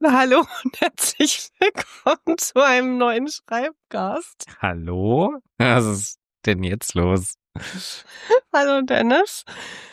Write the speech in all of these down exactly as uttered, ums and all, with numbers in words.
Hallo und herzlich willkommen zu einem neuen Schreibcast. Hallo? Was ist denn jetzt los? Hallo Dennis.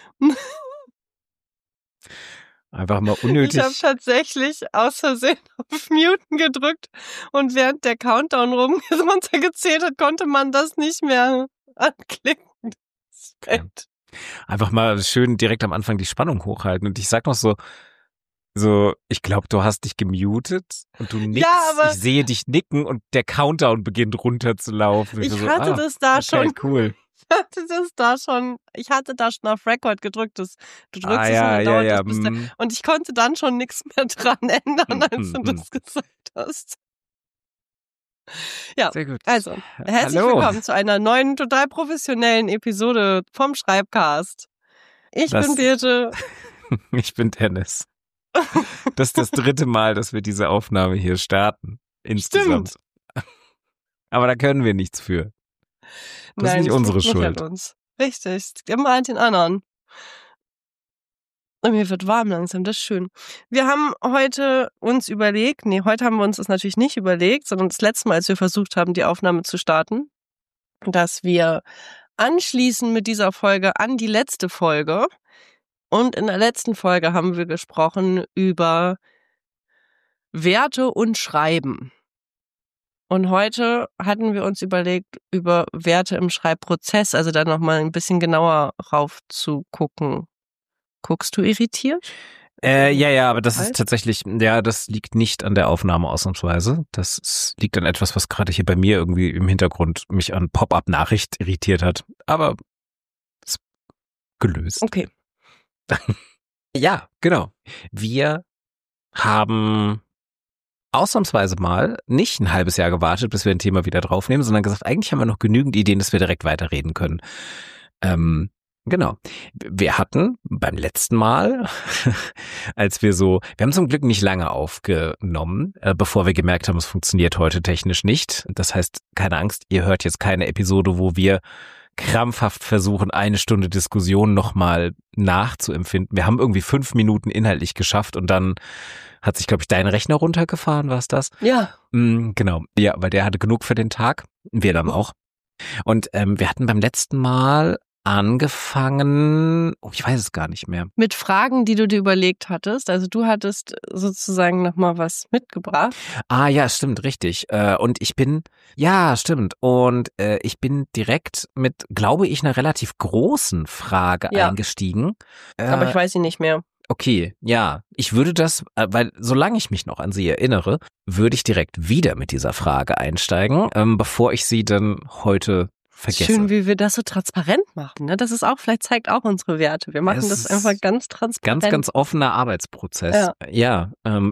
Einfach mal Ich habe unnötig. tatsächlich aus Versehen auf Muten gedrückt und während der Countdown rum runtergezählt hat, konnte man das nicht mehr anklicken. Das Okay. Einfach mal schön direkt am Anfang die Spannung hochhalten. Und ich sag noch so, so, ich glaube, du hast dich gemutet und du nickst. Ja, aber ich sehe dich nicken und der Countdown beginnt runterzulaufen. ich so, hatte ah, das da okay, schon. cool. Ich hatte das da schon, ich hatte da schon auf Record gedrückt. Das, du drückst Ah, es ja, und dann ja, dauert ja. das bis da, mm, und ich konnte dann schon nichts mehr dran ändern, mm, als du mm, mm. das gesagt hast. Ja, Sehr gut. also, herzlich Hallo. willkommen zu einer neuen, total professionellen Episode vom Schreibcast. Ich Das, bin Birte. ich bin Dennis. Das ist das dritte Mal, dass wir diese Aufnahme hier starten. Insgesamt. Stimmt. Aber da können wir nichts für. Das Nein, ist nicht es unsere liegt nicht Schuld. an uns. Richtig, es liegt immer an den anderen. Und mir wird warm langsam, das ist schön. Wir haben heute uns überlegt, nee, heute haben wir uns das natürlich nicht überlegt, sondern das letzte Mal, als wir versucht haben, die Aufnahme zu starten, dass wir anschließen mit dieser Folge an die letzte Folge. Und in der letzten Folge haben wir gesprochen über Werte und Schreiben. Und heute hatten wir uns überlegt, über Werte im Schreibprozess, also da nochmal ein bisschen genauer rauf zu gucken. Guckst du irritiert? Äh, ja, ja, aber das Alt? ist tatsächlich, ja, das liegt nicht an der Aufnahme ausnahmsweise. Das ist, liegt an etwas, was gerade hier bei mir irgendwie im Hintergrund mich an Pop-up-Nachricht irritiert hat. Aber ist gelöst. Okay. Ja, genau. Wir haben ausnahmsweise mal nicht ein halbes Jahr gewartet, bis wir ein Thema wieder draufnehmen, sondern gesagt, eigentlich haben wir noch genügend Ideen, dass wir direkt weiterreden können. Ähm, Genau. Wir hatten beim letzten Mal, als wir so, wir haben zum Glück nicht lange aufgenommen, äh, bevor wir gemerkt haben, es funktioniert heute technisch nicht. Das heißt, keine Angst, ihr hört jetzt keine Episode, wo wir krampfhaft versuchen, eine Stunde Diskussion nochmal nachzuempfinden. Wir haben irgendwie fünf Minuten inhaltlich geschafft und dann hat sich, glaube ich, dein Rechner runtergefahren, war es das? Ja. Mm, genau. Ja, weil der hatte genug für den Tag. Wir dann auch. Und ähm, wir hatten beim letzten Mal angefangen, oh, ich weiß es gar nicht mehr. Mit Fragen, die du dir überlegt hattest. Also du hattest sozusagen nochmal was mitgebracht. Ah ja, stimmt, richtig. Äh, und ich bin, ja, stimmt. Und äh, ich bin direkt mit, glaube ich, einer relativ großen Frage Ja. eingestiegen. Äh, Aber ich weiß sie nicht mehr. Okay, ja. Ich würde das, äh, weil solange ich mich noch an sie erinnere, würde ich direkt wieder mit dieser Frage einsteigen, ähm, bevor ich sie dann heute vergesse. Schön, wie wir das so transparent machen. Ne? Das ist auch, vielleicht zeigt auch unsere Werte. Wir machen Es das ist einfach ganz transparent. Ganz, ganz offener Arbeitsprozess. Ja. Ja. Ähm,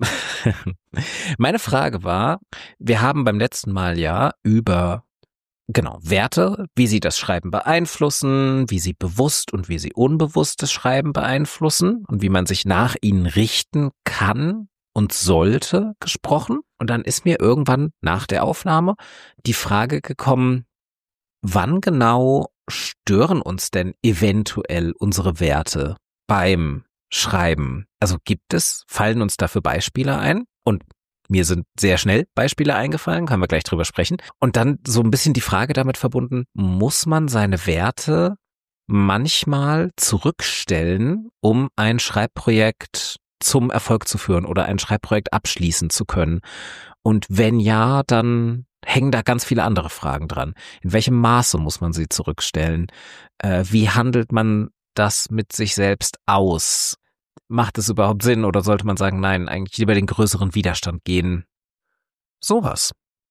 meine Frage war, wir haben beim letzten Mal ja über genau Werte, wie sie das Schreiben beeinflussen, wie sie bewusst und wie sie unbewusst das Schreiben beeinflussen und wie man sich nach ihnen richten kann und sollte, gesprochen. Und dann ist mir irgendwann nach der Aufnahme die Frage gekommen, wann genau stören uns denn eventuell unsere Werte beim Schreiben? Also gibt es, fallen uns dafür Beispiele ein? Und mir sind sehr schnell Beispiele eingefallen, können wir gleich drüber sprechen. Und dann so ein bisschen die Frage damit verbunden, muss man seine Werte manchmal zurückstellen, um ein Schreibprojekt zum Erfolg zu führen oder ein Schreibprojekt abschließen zu können? Und wenn ja, dann hängen da ganz viele andere Fragen dran. In welchem Maße muss man sie zurückstellen? Äh, wie handelt man das mit sich selbst aus? Macht es überhaupt Sinn oder sollte man sagen, nein, eigentlich lieber den größeren Widerstand gehen? Sowas.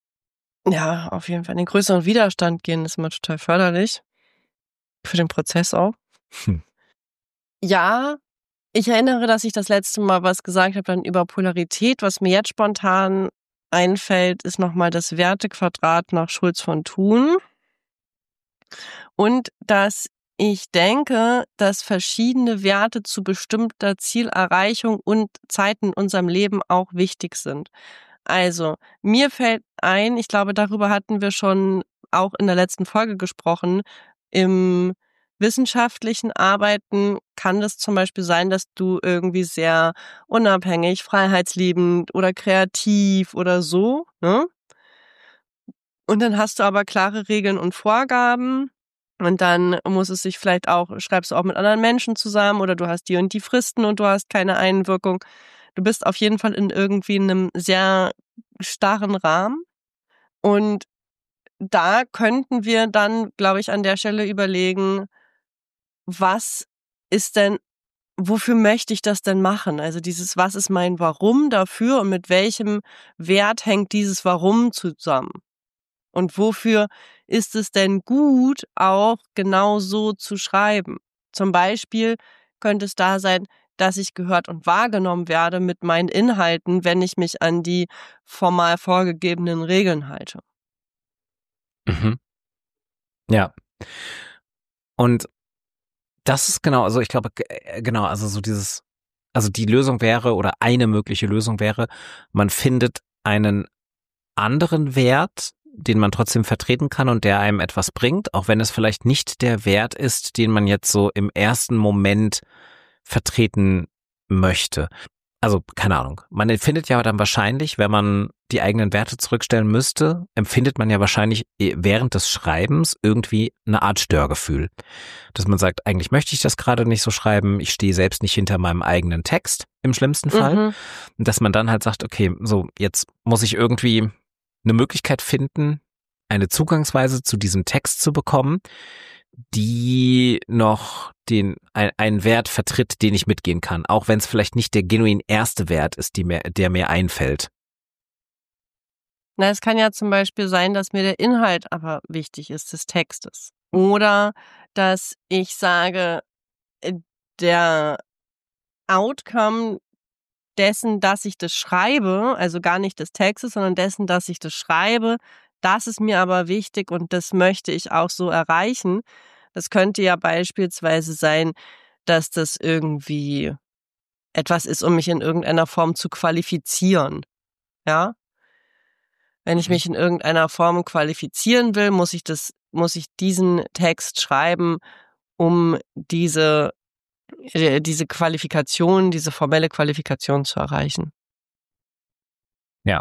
Ja, auf jeden Fall. In den größeren Widerstand gehen ist immer total förderlich. Für den Prozess auch. Hm. Ja, ich erinnere, dass ich das letzte Mal was gesagt habe dann über Polarität. Was mir jetzt spontan einfällt, ist nochmal das Wertequadrat nach Schulz von Thun. Und dass ich denke, dass verschiedene Werte zu bestimmter Zielerreichung und Zeiten in unserem Leben auch wichtig sind. Also, mir fällt ein, ich glaube, darüber hatten wir schon auch in der letzten Folge gesprochen, im wissenschaftlichen Arbeiten kann das zum Beispiel sein, dass du irgendwie sehr unabhängig, freiheitsliebend oder kreativ oder so, ne? Und dann hast du aber klare Regeln und Vorgaben und dann muss es sich vielleicht auch, schreibst du auch mit anderen Menschen zusammen oder du hast die und die Fristen und du hast keine Einwirkung. Du bist auf jeden Fall in irgendwie einem sehr starren Rahmen und da könnten wir dann, glaube ich, an der Stelle überlegen, was ist denn, wofür möchte ich das denn machen? Also dieses, was ist mein Warum dafür und mit welchem Wert hängt dieses Warum zusammen? Und wofür ist es denn gut, auch genau so zu schreiben? Zum Beispiel könnte es da sein, dass ich gehört und wahrgenommen werde mit meinen Inhalten, wenn ich mich an die formal vorgegebenen Regeln halte. Mhm. Ja. Und das ist genau, also ich glaube, genau, also so dieses, also die Lösung wäre oder eine mögliche Lösung wäre, man findet einen anderen Wert, den man trotzdem vertreten kann und der einem etwas bringt, auch wenn es vielleicht nicht der Wert ist, den man jetzt so im ersten Moment vertreten möchte. Also, keine Ahnung. Man empfindet ja dann wahrscheinlich, wenn man die eigenen Werte zurückstellen müsste, empfindet man ja wahrscheinlich während des Schreibens irgendwie eine Art Störgefühl. Dass man sagt, eigentlich möchte ich das gerade nicht so schreiben, ich stehe selbst nicht hinter meinem eigenen Text, im schlimmsten Fall. Mhm. Und dass man dann halt sagt, okay, so, jetzt muss ich irgendwie eine Möglichkeit finden, eine Zugangsweise zu diesem Text zu bekommen, die noch den ein, einen Wert vertritt, den ich mitgehen kann, auch wenn es vielleicht nicht der genuin erste Wert ist, die mir, der mir einfällt. Na, es kann ja zum Beispiel sein, dass mir der Inhalt aber wichtig ist des Textes. Oder dass ich sage, der Outcome dessen, dass ich das schreibe, also gar nicht des Textes, sondern dessen, dass ich das schreibe, das ist mir aber wichtig und das möchte ich auch so erreichen. Das könnte ja beispielsweise sein, dass das irgendwie etwas ist, um mich in irgendeiner Form zu qualifizieren. Ja? Wenn ich mich in irgendeiner Form qualifizieren will, muss ich das, muss ich diesen Text schreiben, um diese, diese Qualifikation, diese formelle Qualifikation zu erreichen. Ja.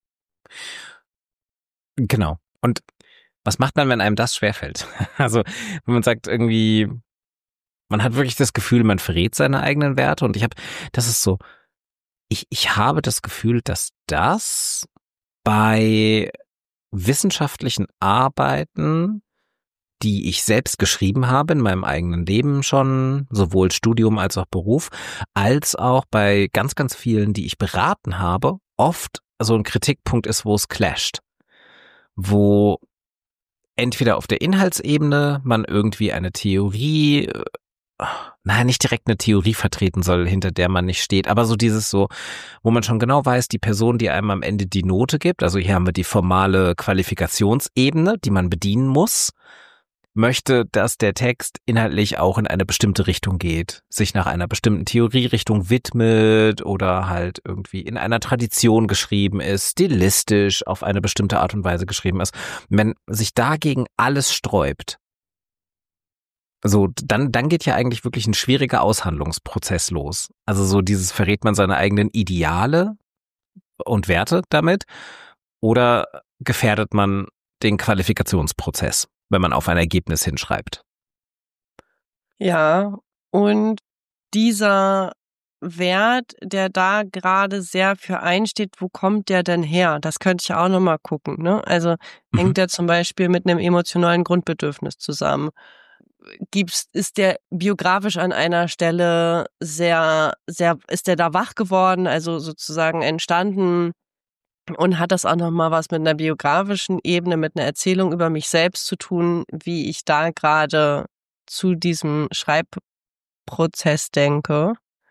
Genau. Und was macht man, wenn einem das schwerfällt? Also, wenn man sagt irgendwie, man hat wirklich das Gefühl, man verrät seine eigenen Werte und ich habe, das ist so, ich, ich habe das Gefühl, dass das bei wissenschaftlichen Arbeiten, die ich selbst geschrieben habe in meinem eigenen Leben schon, sowohl Studium als auch Beruf, als auch bei ganz, ganz vielen, die ich beraten habe, oft so ein Kritikpunkt ist, wo es clasht. Wo entweder auf der Inhaltsebene man irgendwie eine Theorie, nein, nicht direkt eine Theorie vertreten soll, hinter der man nicht steht, aber so dieses so, wo man schon genau weiß, die Person, die einem am Ende die Note gibt, also hier haben wir die formale Qualifikationsebene, die man bedienen muss, möchte, dass der Text inhaltlich auch in eine bestimmte Richtung geht, sich nach einer bestimmten Theorierichtung widmet oder halt irgendwie in einer Tradition geschrieben ist, stilistisch auf eine bestimmte Art und Weise geschrieben ist. Wenn sich dagegen alles sträubt, so, dann, dann geht ja eigentlich wirklich ein schwieriger Aushandlungsprozess los. Also so dieses, verrät man seine eigenen Ideale und Werte damit oder gefährdet man den Qualifikationsprozess, wenn man auf ein Ergebnis hinschreibt? Ja, und dieser Wert, der da gerade sehr für einsteht, wo kommt der denn her? Das könnte ich auch nochmal gucken, ne? Also Mhm. hängt der zum Beispiel mit einem emotionalen Grundbedürfnis zusammen? Gibt's, ist der biografisch an einer Stelle sehr, sehr, ist der da wach geworden, also sozusagen entstanden und hat das auch nochmal was mit einer biografischen Ebene, mit einer Erzählung über mich selbst zu tun, wie ich da gerade zu diesem Schreibprozess denke?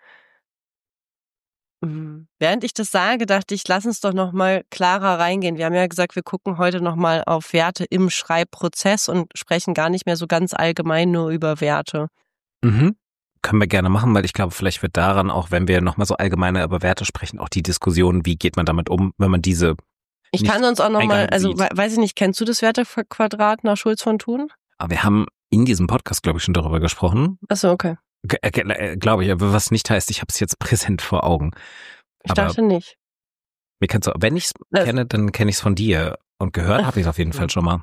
Während ich das sage, dachte ich, lass uns doch noch mal klarer reingehen. Wir haben ja gesagt, wir gucken heute noch mal auf Werte im Schreibprozess und sprechen gar nicht mehr so ganz allgemein nur über Werte. Mhm. Können wir gerne machen, weil ich glaube, vielleicht wird daran auch, wenn wir noch mal so allgemeiner über Werte sprechen, auch die Diskussion, wie geht man damit um, wenn man diese Ich nicht kann sonst auch noch mal, eingehalten also sieht. we- weiß ich nicht, kennst du das Wertequadrat nach Schulz von Thun? Aber wir haben in diesem Podcast, glaube ich, schon darüber gesprochen. Ach so, okay. G- äh, glaube ich, aber was nicht heißt, ich habe es jetzt präsent vor Augen. Ich aber dachte nicht. Mir kannst du, wenn ich es Das- kenne, dann kenne ich es von dir. Und gehört habe ich es auf jeden Fall schon mal.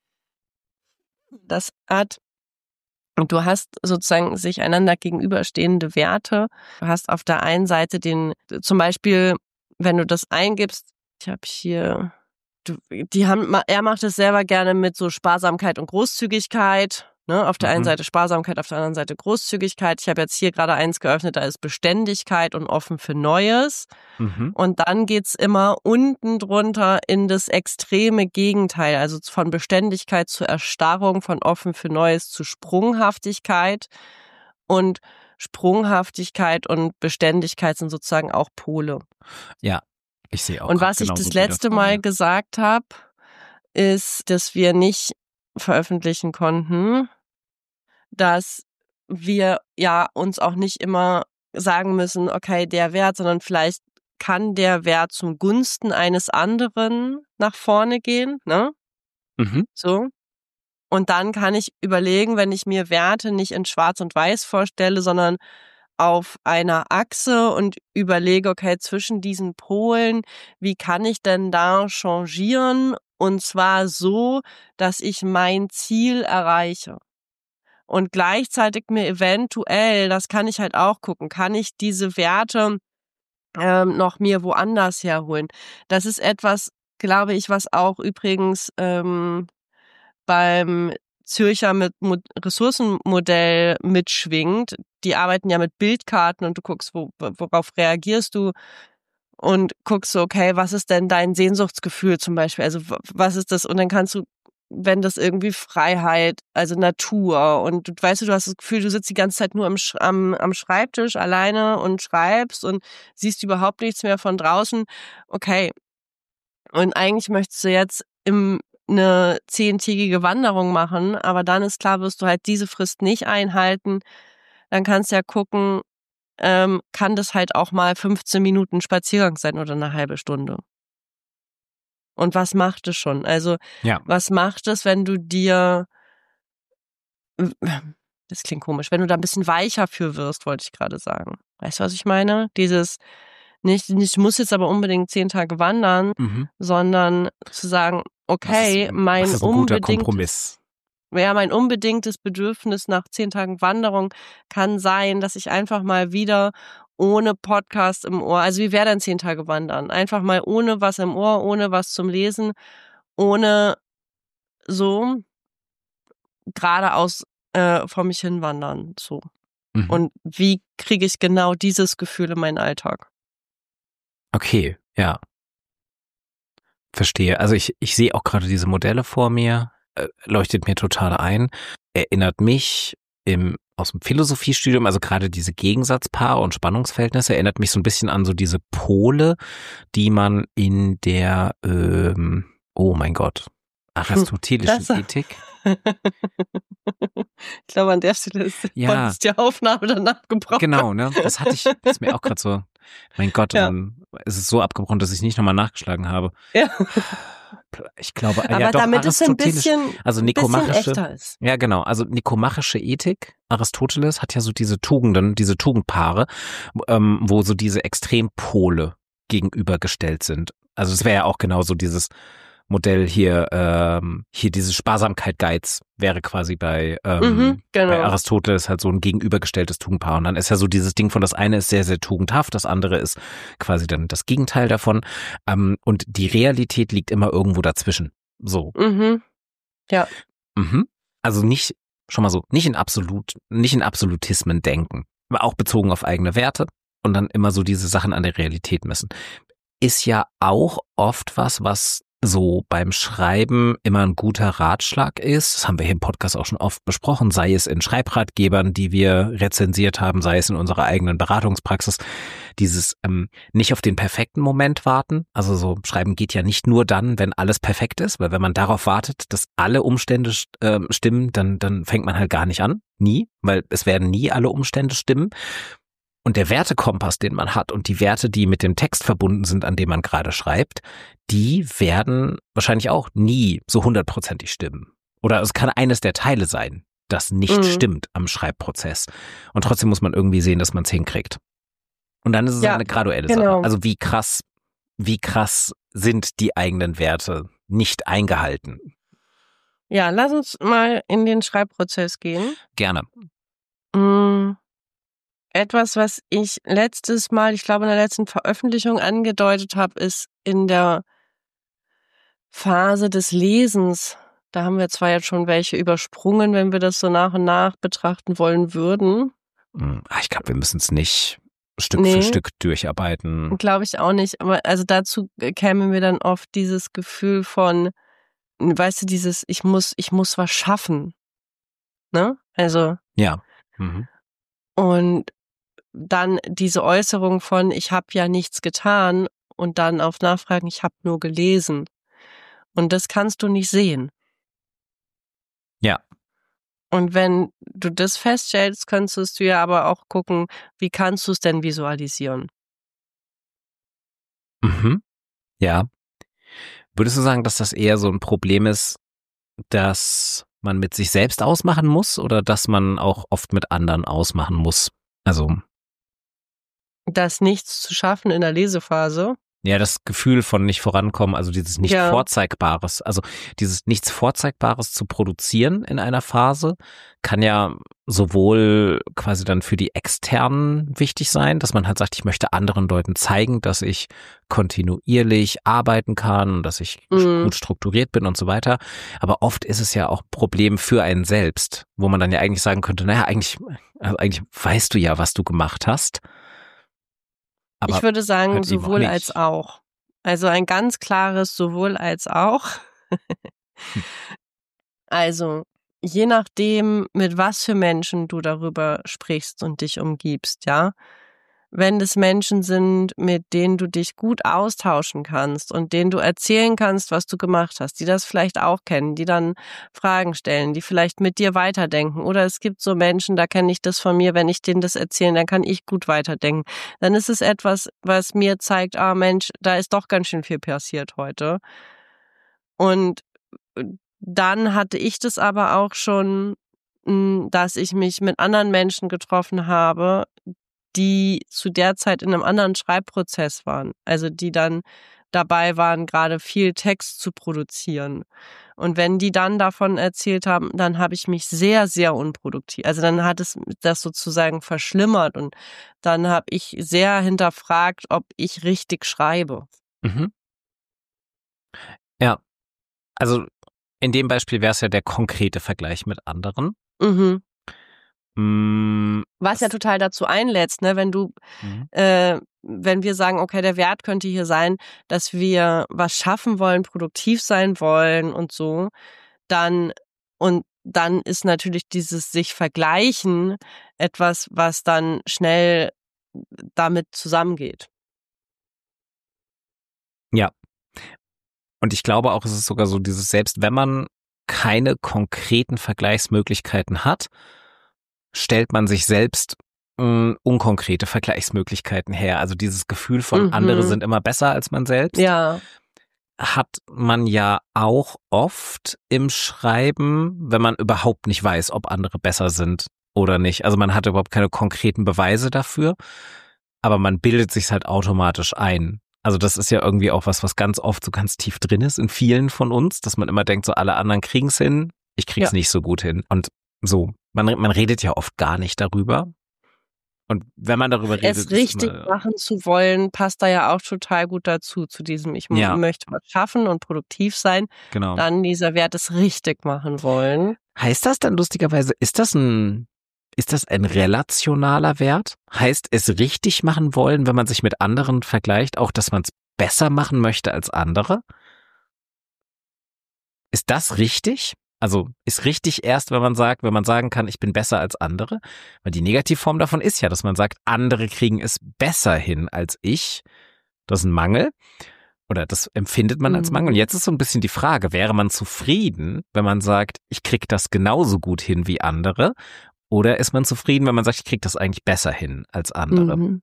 Das Art, du hast sozusagen sich einander gegenüberstehende Werte. Du hast auf der einen Seite den, zum Beispiel, wenn du das eingibst, ich habe hier, du, die haben, er macht es selber gerne mit so Sparsamkeit und Großzügigkeit. Ne? Auf der einen Mhm. Seite Sparsamkeit, auf der anderen Seite Großzügigkeit. Ich habe jetzt hier gerade eins geöffnet, da ist Beständigkeit und offen für Neues. Mhm. Und dann geht's immer unten drunter in das extreme Gegenteil, also von Beständigkeit zur Erstarrung, von offen für Neues zu Sprunghaftigkeit. Und Sprunghaftigkeit und Beständigkeit sind sozusagen auch Pole. Ja, ich sehe auch. Und grad was ich genauso das Bilder letzte vor Mal mir. gesagt habe, ist, dass wir nicht veröffentlichen konnten, dass wir ja uns auch nicht immer sagen müssen, okay, der Wert, sondern vielleicht kann der Wert zum Gunsten eines anderen nach vorne gehen, ne? Mhm. So. Und dann kann ich überlegen, wenn ich mir Werte nicht in Schwarz und Weiß vorstelle, sondern auf einer Achse und überlege, okay, zwischen diesen Polen, wie kann ich denn da changieren? Und zwar so, dass ich mein Ziel erreiche. Und gleichzeitig mir eventuell, das kann ich halt auch gucken, kann ich diese Werte ähm, noch mir woanders herholen. Das ist etwas, glaube ich, was auch übrigens ähm, beim Zürcher mit Mo- Ressourcenmodell mitschwingt. Die arbeiten ja mit Bildkarten und du guckst, wo, worauf reagierst du und guckst so, okay, was ist denn dein Sehnsuchtsgefühl zum Beispiel? Also w- was ist das? Und dann kannst du, wenn das irgendwie Freiheit, also Natur und du weißt du, du hast das Gefühl, du sitzt die ganze Zeit nur am, Sch- am, am Schreibtisch alleine und schreibst und siehst überhaupt nichts mehr von draußen. Okay. Und eigentlich möchtest du jetzt im eine zehntägige Wanderung machen, aber dann ist klar, wirst du halt diese Frist nicht einhalten. Dann kannst du ja gucken, ähm, kann das halt auch mal fünfzehn Minuten Spaziergang sein oder eine halbe Stunde. Und was macht es schon? Also, Ja. was macht es, wenn du dir, das klingt komisch, wenn du da ein bisschen weicher für wirst, wollte ich gerade sagen. Weißt du, was ich meine? Dieses, nicht, nicht, ich muss jetzt aber unbedingt zehn Tage wandern, Mhm. sondern zu sagen, okay, was ist, mein was ist ein guter unbedingtes, Kompromiss? ja, mein unbedingtes Bedürfnis nach zehn Tagen Wanderung kann sein, dass ich einfach mal wieder ohne Podcast im Ohr, also wie wäre denn zehn Tage wandern? Einfach mal ohne was im Ohr, ohne was zum Lesen, ohne so geradeaus äh, vor mich hin wandern, so. Mhm. Und wie kriege ich genau dieses Gefühl in meinen Alltag? Okay, ja. Verstehe. Also ich, ich sehe auch gerade diese Modelle vor mir, äh, leuchtet mir total ein, erinnert mich im, aus dem Philosophiestudium, also gerade diese Gegensatzpaare und Spannungsverhältnisse, erinnert mich so ein bisschen an so diese Pole, die man in der, ähm, oh mein Gott, aristotelischen Klasse. Ethik. Ich glaube, an der Stelle ist, Ja. ist die Aufnahme dann abgebrochen. Genau, ne? Das hatte ich, das ist mir auch gerade so, mein Gott, Ja. dann ist es so abgebrochen, dass ich nicht nochmal nachgeschlagen habe. Ja. Ich glaube, Aber ja doch, damit es ein aristotelisch, bisschen, also ein bisschen nikomachische, echter ist. ja genau, also nikomachische Ethik, Aristoteles hat ja so diese Tugenden, diese Tugendpaare, ähm, wo so diese Extrempole gegenübergestellt sind. Also es wäre ja auch genauso dieses Modell hier, ähm, hier diese Sparsamkeit-Geiz wäre quasi bei, ähm, Mhm, genau. bei Aristoteles halt so ein gegenübergestelltes Tugendpaar. Und dann ist ja so dieses Ding von, das eine ist sehr, sehr tugendhaft, das andere ist quasi dann das Gegenteil davon. Ähm, und die Realität liegt immer irgendwo dazwischen. So. Mhm. Ja. Mhm. Also nicht, schon mal so, nicht in absolut, nicht in Absolutismen denken. Aber auch bezogen auf eigene Werte und dann immer so diese Sachen an der Realität messen. Ist ja auch oft was, was so beim Schreiben immer ein guter Ratschlag ist. Das haben wir hier im Podcast auch schon oft besprochen, sei es in Schreibratgebern, die wir rezensiert haben, sei es in unserer eigenen Beratungspraxis. Dieses ähm, nicht auf den perfekten Moment warten. Also so Schreiben geht ja nicht nur dann, wenn alles perfekt ist, weil wenn man darauf wartet, dass alle Umstände äh, stimmen, dann, dann fängt man halt gar nicht an. Nie, weil es werden nie alle Umstände stimmen. Und der Wertekompass, den man hat und die Werte, die mit dem Text verbunden sind, an dem man gerade schreibt, die werden wahrscheinlich auch nie so hundertprozentig stimmen. Oder es kann eines der Teile sein, das nicht Mhm. stimmt am Schreibprozess. Und trotzdem muss man irgendwie sehen, dass man es hinkriegt. Und dann ist es Ja, eine graduelle genau. Sache. Also wie krass, wie krass sind die eigenen Werte nicht eingehalten? Ja, lass uns mal in den Schreibprozess gehen. Gerne. Mm, Etwas, was ich letztes Mal, ich glaube in der letzten Veröffentlichung angedeutet habe, ist in der Phase des Lesens. Da haben wir zwar jetzt schon welche übersprungen, wenn wir das so nach und nach betrachten wollen würden. Hm, Ich glaube, wir müssen es nicht Stück Nee. für Stück durcharbeiten. Glaube ich auch nicht. Aber also dazu käme mir dann oft dieses Gefühl von, weißt du, dieses, ich muss, ich muss was schaffen. Ne? Also, Ja. Mhm. und dann diese Äußerung von, ich habe ja nichts getan und dann auf Nachfragen, ich habe nur gelesen. Und das kannst du nicht sehen. Ja. Und wenn du das feststellst, könntest du ja aber auch gucken, wie kannst du es denn visualisieren? Mhm. Ja. Würdest du sagen, dass das eher so ein Problem ist, dass man mit sich selbst ausmachen muss oder dass man auch oft mit anderen ausmachen muss? Also, Das nichts zu schaffen in der Lesephase. ja, das Gefühl von nicht vorankommen, also dieses nicht Ja. Vorzeigbares, also dieses nichts Vorzeigbares zu produzieren in einer Phase, kann ja sowohl quasi dann für die Externen wichtig sein, dass man halt sagt, ich möchte anderen Leuten zeigen, dass ich kontinuierlich arbeiten kann, dass ich Mhm. gut strukturiert bin und so weiter. Aber oft ist es ja auch ein Problem für einen selbst, wo man dann ja eigentlich sagen könnte, naja, eigentlich, also eigentlich weißt du ja, was du gemacht hast. Aber ich würde sagen, halt eben auch sowohl nicht. als auch. Also ein ganz klares sowohl als auch. Hm. Also, je nachdem, mit was für Menschen du darüber sprichst und dich umgibst, ja. Wenn es Menschen sind, mit denen du dich gut austauschen kannst und denen du erzählen kannst, was du gemacht hast, die das vielleicht auch kennen, die dann Fragen stellen, die vielleicht mit dir weiterdenken. Oder es gibt so Menschen, da kenne ich das von mir, wenn ich denen das erzähle, dann kann ich gut weiterdenken. Dann ist es etwas, was mir zeigt, ah Mensch, da ist doch ganz schön viel passiert heute. Und dann hatte ich das aber auch schon, m, dass ich mich mit anderen Menschen getroffen habe, die zu der Zeit in einem anderen Schreibprozess waren. Also die dann dabei waren, gerade viel Text zu produzieren. Und wenn die dann davon erzählt haben, dann habe ich mich sehr, sehr unproduktiv. Also dann hat es das sozusagen verschlimmert und dann habe ich sehr hinterfragt, ob ich richtig schreibe. Mhm. Ja, also in dem Beispiel wäre es ja der konkrete Vergleich mit anderen. Mhm. Mm, Was ja das- total dazu einlädst, ne, wenn du, Mhm. äh, wenn wir sagen, okay, der Wert könnte hier sein, dass wir was schaffen wollen, produktiv sein wollen und so, dann und dann ist natürlich dieses sich vergleichen etwas, was dann schnell damit zusammengeht. Ja. Und ich glaube auch, es ist sogar so dieses, selbst wenn man keine konkreten Vergleichsmöglichkeiten hat, stellt man sich selbst mh, unkonkrete Vergleichsmöglichkeiten her. Also dieses Gefühl von Mhm. andere sind immer besser als man selbst, Ja, hat man ja auch oft im Schreiben, wenn man überhaupt nicht weiß, ob andere besser sind oder nicht. Also man hat überhaupt keine konkreten Beweise dafür, aber man bildet sich halt automatisch ein. Also das ist ja irgendwie auch was, was ganz oft so ganz tief drin ist in vielen von uns, dass man immer denkt, so alle anderen kriegen's hin, ich krieg's Ja. nicht so gut hin. Und so, man, man redet ja oft gar nicht darüber. Und wenn man darüber redet, es ist richtig immer, machen zu wollen, passt da ja auch total gut dazu, zu diesem, ich m- Ja. möchte was schaffen und produktiv sein. genau. Dann dieser Wert es richtig machen wollen. Heißt das dann lustigerweise, ist das ein, ist das ein relationaler Wert? Heißt es richtig machen wollen, wenn man sich mit anderen vergleicht, auch dass man es besser machen möchte als andere? Ist das richtig? Also ist richtig erst, wenn man sagt, wenn man sagen kann, ich bin besser als andere? Weil die Negativform davon ist ja, dass man sagt, andere kriegen es besser hin als ich. Das ist ein Mangel. Oder das empfindet man als Mangel. Und Mhm. jetzt ist so ein bisschen die Frage, wäre man zufrieden, wenn man sagt, ich krieg das genauso gut hin wie andere? Oder ist man zufrieden, wenn man sagt, ich krieg das eigentlich besser hin als andere? Mhm.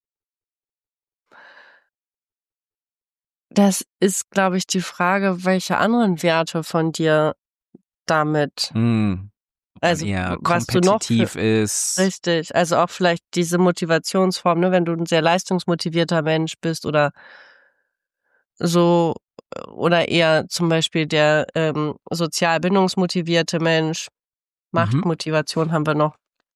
Das ist, glaube ich, die Frage, welche anderen Werte von dir damit Hm. Also eher was du noch kompetitiv für, ist. richtig, also auch vielleicht diese Motivationsform, ne, wenn du ein sehr leistungsmotivierter Mensch bist oder so, oder eher zum Beispiel der ähm, sozial bindungsmotivierte Mensch. Mhm. Machtmotivation haben wir noch.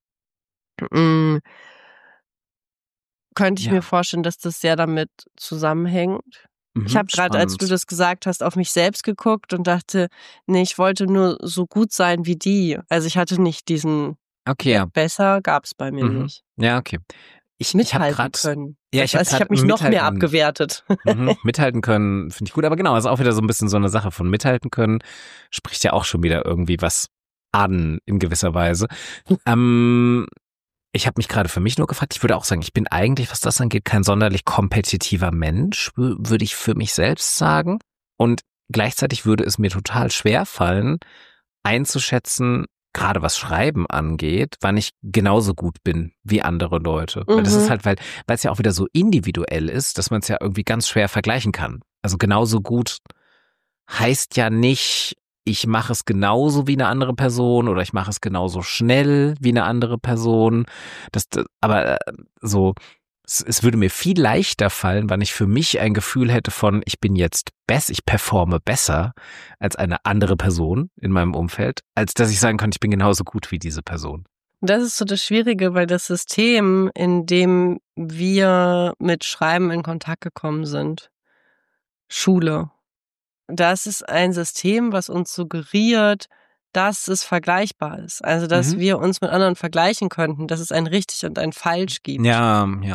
Mm, könnte ich Ja. mir vorstellen, dass das sehr damit zusammenhängt. Ich Mhm. habe gerade, als du Spannend. das gesagt hast, auf mich selbst geguckt und dachte, nee, ich wollte nur so gut sein wie die. Also ich hatte nicht diesen Okay, be ja. besser gab's bei mir Mhm. nicht. Ja, okay. Ich, ich habe Mithalten gerade, können. ja, Weißt ich du, habe also ich gerade habe mich noch mehr mithalten, abgewertet. mhm, mithalten können, finde ich gut. Aber genau, ist auch wieder so ein bisschen so eine Sache von mithalten können. Spricht ja auch schon wieder irgendwie was an in gewisser Weise. ähm, ich habe mich gerade für mich nur gefragt, ich würde auch sagen, ich bin eigentlich, was das angeht, kein sonderlich kompetitiver Mensch, wür- würde ich für mich selbst sagen. Und gleichzeitig würde es mir total schwer fallen, einzuschätzen, gerade was Schreiben angeht, wann ich genauso gut bin wie andere Leute. Weil das ist Mhm. halt, weil weil es ja auch wieder so individuell ist, dass man es ja irgendwie ganz schwer vergleichen kann. Also genauso gut heißt ja nicht, ich mache es genauso wie eine andere Person oder ich mache es genauso schnell wie eine andere Person. Das, das aber äh, so, es, es würde mir viel leichter fallen, wenn ich für mich ein Gefühl hätte von, ich bin jetzt besser, ich performe besser als eine andere Person in meinem Umfeld, als dass ich sagen kann, ich bin genauso gut wie diese Person. Das ist so das Schwierige, weil das System, in dem wir mit Schreiben in Kontakt gekommen sind, Schule, das ist ein System, was uns suggeriert, dass es vergleichbar ist. Also, dass Mhm. wir uns mit anderen vergleichen könnten, dass es ein richtig und ein falsch gibt. Ja, ja.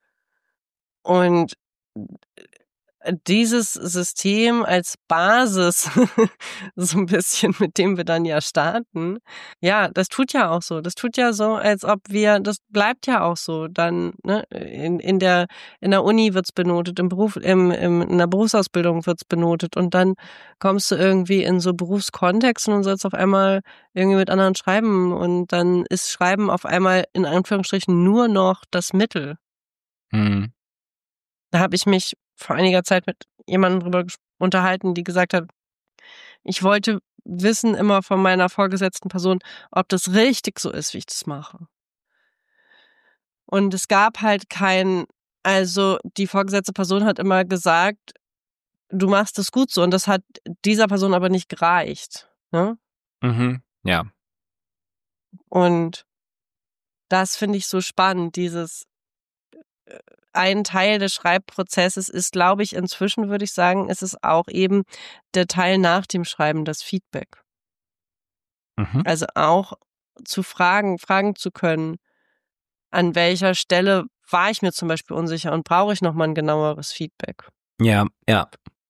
Und dieses System als Basis, so ein bisschen, mit dem wir dann ja starten, ja, das tut ja auch so. Das tut ja so, als ob wir, das bleibt ja auch so dann, ne, in in der in der Uni wird's benotet, im Beruf, im im in der Berufsausbildung wird's benotet und dann kommst du irgendwie in so Berufskontexten und sollst auf einmal irgendwie mit anderen schreiben und dann ist Schreiben auf einmal in Anführungsstrichen nur noch das Mittel. Mhm. Da habe ich mich vor einiger Zeit mit jemandem drüber ges unterhalten, die gesagt hat, ich wollte wissen immer von meiner vorgesetzten Person, ob das richtig so ist, wie ich das mache. Und es gab halt kein, also die vorgesetzte Person hat immer gesagt, du machst es gut so und das hat dieser Person aber nicht gereicht, ne? Mhm. Ja. Und das finde ich so spannend, dieses ein Teil des Schreibprozesses ist, glaube ich, inzwischen würde ich sagen, ist es auch eben der Teil nach dem Schreiben, das Feedback. Mhm. Also auch zu fragen, fragen zu können, an welcher Stelle war ich mir zum Beispiel unsicher und brauche ich nochmal ein genaueres Feedback. Ja, ja.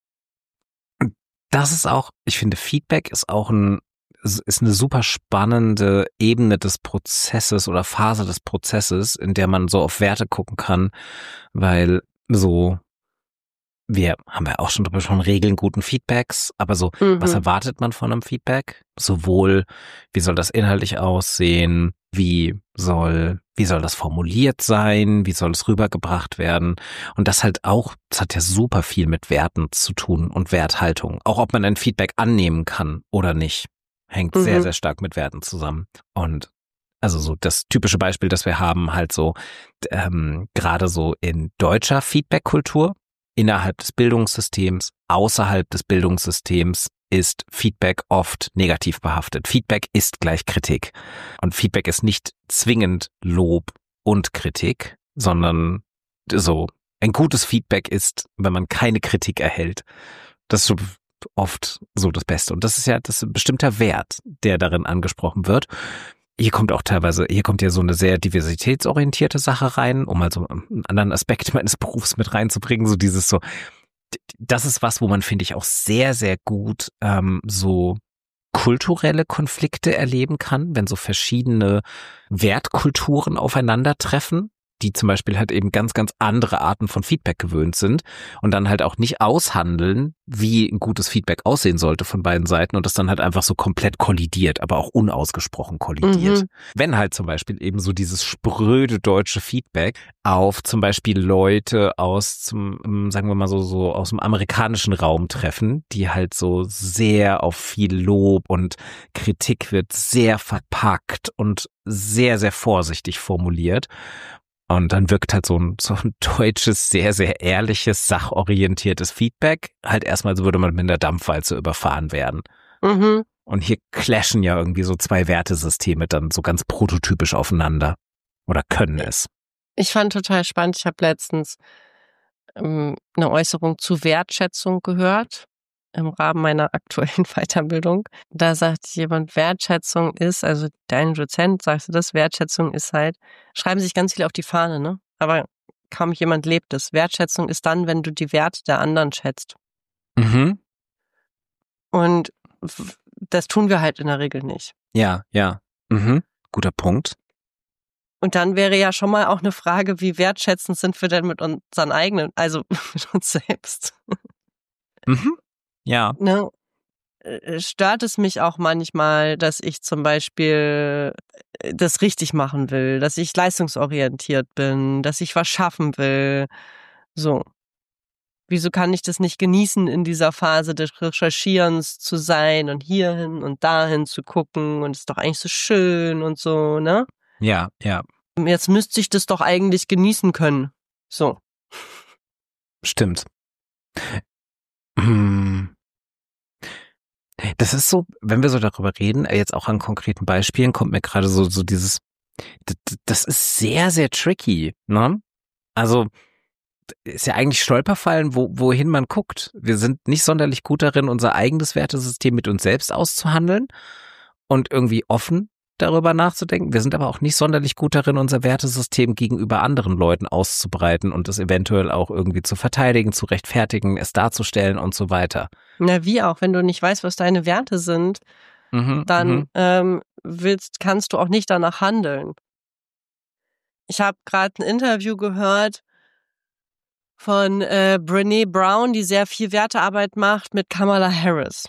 Das ist auch, ich finde, Feedback ist auch ein, ist eine super spannende Ebene des Prozesses oder Phase des Prozesses, in der man so auf Werte gucken kann, weil so, wir haben ja auch schon drüber schon Regeln guten Feedbacks, aber so, was Mhm. erwartet man von einem Feedback? Sowohl, wie soll das inhaltlich aussehen? Wie soll, wie soll das formuliert sein? Wie soll es rübergebracht werden? Und das halt auch, das hat ja super viel mit Werten zu tun und Werthaltung. Auch ob man ein Feedback annehmen kann oder nicht, hängt Mhm. sehr, sehr stark mit Werten zusammen. Und also so das typische Beispiel, das wir haben, halt so ähm, gerade so in deutscher Feedback-Kultur, innerhalb des Bildungssystems, außerhalb des Bildungssystems ist Feedback oft negativ behaftet. Feedback ist gleich Kritik. Und Feedback ist nicht zwingend Lob und Kritik, sondern so ein gutes Feedback ist, wenn man keine Kritik erhält. Das ist so oft so das Beste. Und das ist ja das ist ein bestimmter Wert, der darin angesprochen wird. Hier kommt auch teilweise, hier kommt ja so eine sehr diversitätsorientierte Sache rein, um mal so einen anderen Aspekt meines Berufs mit reinzubringen. So dieses so, das ist was, wo man, finde ich, auch sehr, sehr gut ähm, so kulturelle Konflikte erleben kann, wenn so verschiedene Wertkulturen aufeinandertreffen. die zum Beispiel halt eben ganz, ganz andere Arten von Feedback gewöhnt sind und dann halt auch nicht aushandeln, wie ein gutes Feedback aussehen sollte von beiden Seiten und das dann halt einfach so komplett kollidiert, aber auch unausgesprochen kollidiert. Mhm. Wenn halt zum Beispiel eben so dieses spröde deutsche Feedback auf zum Beispiel Leute aus zum, sagen wir mal so, so aus dem amerikanischen Raum treffen, die halt so sehr auf viel Lob und Kritik wird sehr verpackt und sehr, sehr vorsichtig formuliert. Und dann wirkt halt so ein, so ein deutsches, sehr, sehr ehrliches, sachorientiertes Feedback halt erstmal, so würde man mit der Dampfwalze überfahren werden. Mhm. Und hier clashen ja irgendwie so zwei Wertesysteme dann so ganz prototypisch aufeinander. Oder können es. Ich fand total spannend, ich habe letztens ähm, eine Äußerung zu Wertschätzung gehört im Rahmen meiner aktuellen Weiterbildung. Da sagt jemand, Wertschätzung ist, also dein Dozent sagte das, Wertschätzung ist halt, schreiben sich ganz viele auf die Fahne, ne? Aber kaum jemand lebt es. Wertschätzung ist dann, wenn du die Werte der anderen schätzt. Mhm. Und w- das tun wir halt in der Regel nicht. Ja, ja. Mhm. Guter Punkt. Und dann wäre ja schon mal auch eine Frage, wie wertschätzend sind wir denn mit unseren eigenen, also mit uns selbst. Mhm. Ja. Ne? Äh, Stört es mich auch manchmal, dass ich zum Beispiel äh, das richtig machen will, dass ich leistungsorientiert bin, dass ich was schaffen will. So. Wieso kann ich das nicht genießen, in dieser Phase des Recherchierens zu sein und hierhin und dahin zu gucken und es ist doch eigentlich so schön und so, ne? Ja, ja. Jetzt müsste ich das doch eigentlich genießen können. So. Stimmt. Hm. Das ist so, wenn wir so darüber reden, jetzt auch an konkreten Beispielen, kommt mir gerade so, so dieses, das, das ist sehr, sehr tricky, ne? Also, ist ja eigentlich Stolperfallen, wo, wohin man guckt. Wir sind nicht sonderlich gut darin, unser eigenes Wertesystem mit uns selbst auszuhandeln und irgendwie offen darüber nachzudenken. Wir sind aber auch nicht sonderlich gut darin, unser Wertesystem gegenüber anderen Leuten auszubreiten und es eventuell auch irgendwie zu verteidigen, zu rechtfertigen, es darzustellen und so weiter. Na, wie auch, wenn du nicht weißt, was deine Werte sind, Mhm, dann mhm. ähm, willst, kannst du auch nicht danach handeln. Ich habe gerade ein Interview gehört von äh, Brené Brown, die sehr viel Wertearbeit macht, mit Kamala Harris.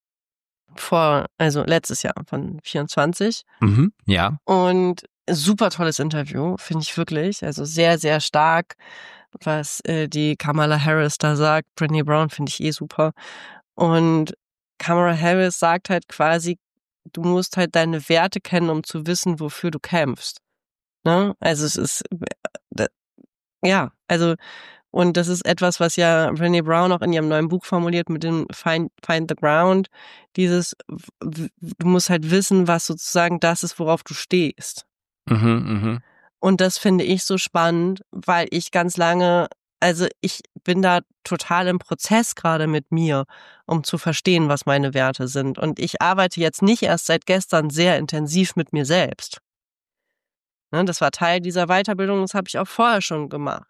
Vor, also letztes Jahr von vierundzwanzig. Mhm, ja. Und super tolles Interview, finde ich wirklich. Also sehr, sehr stark, was äh, die Kamala Harris da sagt. Brené Brown finde ich eh super. Und Kamala Harris sagt halt quasi, du musst halt deine Werte kennen, um zu wissen, wofür du kämpfst. Ne? Also es ist, äh, ja, also und das ist etwas, was ja Brené Brown auch in ihrem neuen Buch formuliert mit dem Find, Find the Ground. Dieses, w- du musst halt wissen, was sozusagen das ist, worauf du stehst. Mhm, mhm. Und das finde ich so spannend, weil ich ganz lange, also ich bin da total im Prozess gerade mit mir, um zu verstehen, was meine Werte sind. Und ich arbeite jetzt nicht erst seit gestern sehr intensiv mit mir selbst. Ne, das war Teil dieser Weiterbildung, das habe ich auch vorher schon gemacht.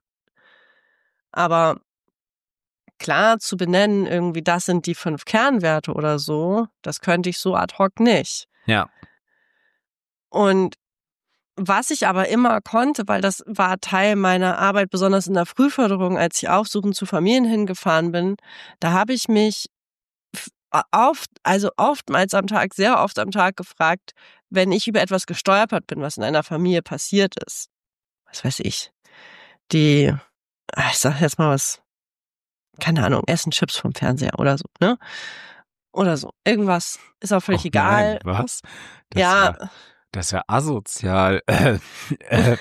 Aber klar zu benennen, irgendwie das sind die fünf Kernwerte oder so, das könnte ich so ad hoc nicht. Ja. Und was ich aber immer konnte, weil das war Teil meiner Arbeit, besonders in der Frühförderung, als ich aufsuchend zu Familien hingefahren bin, da habe ich mich oft, also oftmals am Tag, sehr oft am Tag gefragt, wenn ich über etwas gestolpert bin, was in einer Familie passiert ist. Was weiß ich. Die, ich sag jetzt mal was, keine Ahnung, essen Chips vom Fernseher oder so, ne? Oder so. Irgendwas ist auch völlig Oh egal. nein, was? Das Ja, ja, das ist ja asozial. Äh, äh,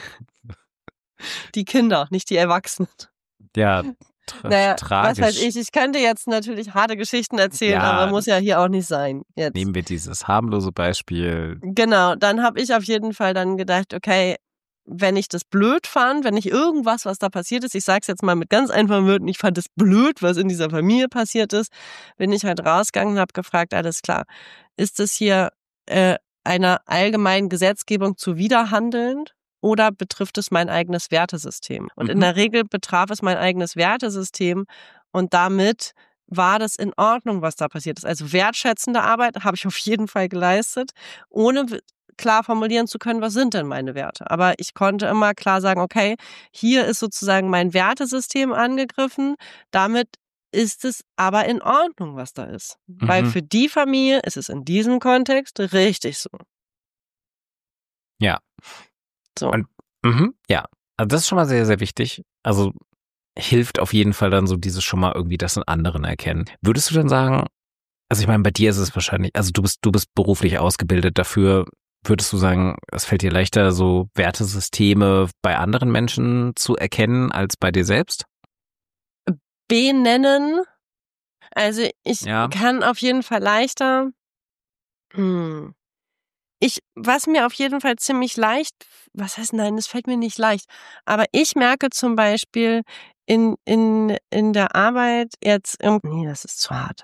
die Kinder, nicht die Erwachsenen. ja, tra Naja, was weiß tragisch. ich. Ich könnte jetzt natürlich harte Geschichten erzählen, Ja, aber muss ja hier auch nicht sein. Jetzt. nehmen wir dieses harmlose Beispiel. Genau, dann habe ich auf jeden Fall dann gedacht, okay, wenn ich das blöd fand, wenn ich irgendwas, was da passiert ist, ich sage es jetzt mal mit ganz einfachen Worten, ich fand es blöd, was in dieser Familie passiert ist, bin ich halt rausgegangen und habe gefragt, alles klar, ist das hier äh, einer allgemeinen Gesetzgebung zuwiderhandelnd oder betrifft es mein eigenes Wertesystem? Und Mhm. in der Regel betraf es mein eigenes Wertesystem und damit war das in Ordnung, was da passiert ist. Also wertschätzende Arbeit habe ich auf jeden Fall geleistet, ohne klar formulieren zu können, was sind denn meine Werte. Aber ich konnte immer klar sagen, okay, hier ist sozusagen mein Wertesystem angegriffen, damit ist es aber in Ordnung, was da ist. Mhm. Weil für die Familie ist es in diesem Kontext richtig so. Ja. So. Und, mhm, ja, also das ist schon mal sehr, sehr wichtig. Also hilft auf jeden Fall dann so dieses schon mal irgendwie das in anderen erkennen. Würdest du dann sagen, also ich meine, bei dir ist es wahrscheinlich, also du bist, du bist beruflich ausgebildet dafür, würdest du sagen, es fällt dir leichter, so Wertesysteme bei anderen Menschen zu erkennen als bei dir selbst? Benennen. Also ich ja. kann auf jeden Fall leichter, hm, ich, was mir auf jeden Fall ziemlich leicht, was heißt nein, das fällt mir nicht leicht, aber ich merke zum Beispiel in, in, in der Arbeit jetzt, im, nee, das ist zu hart.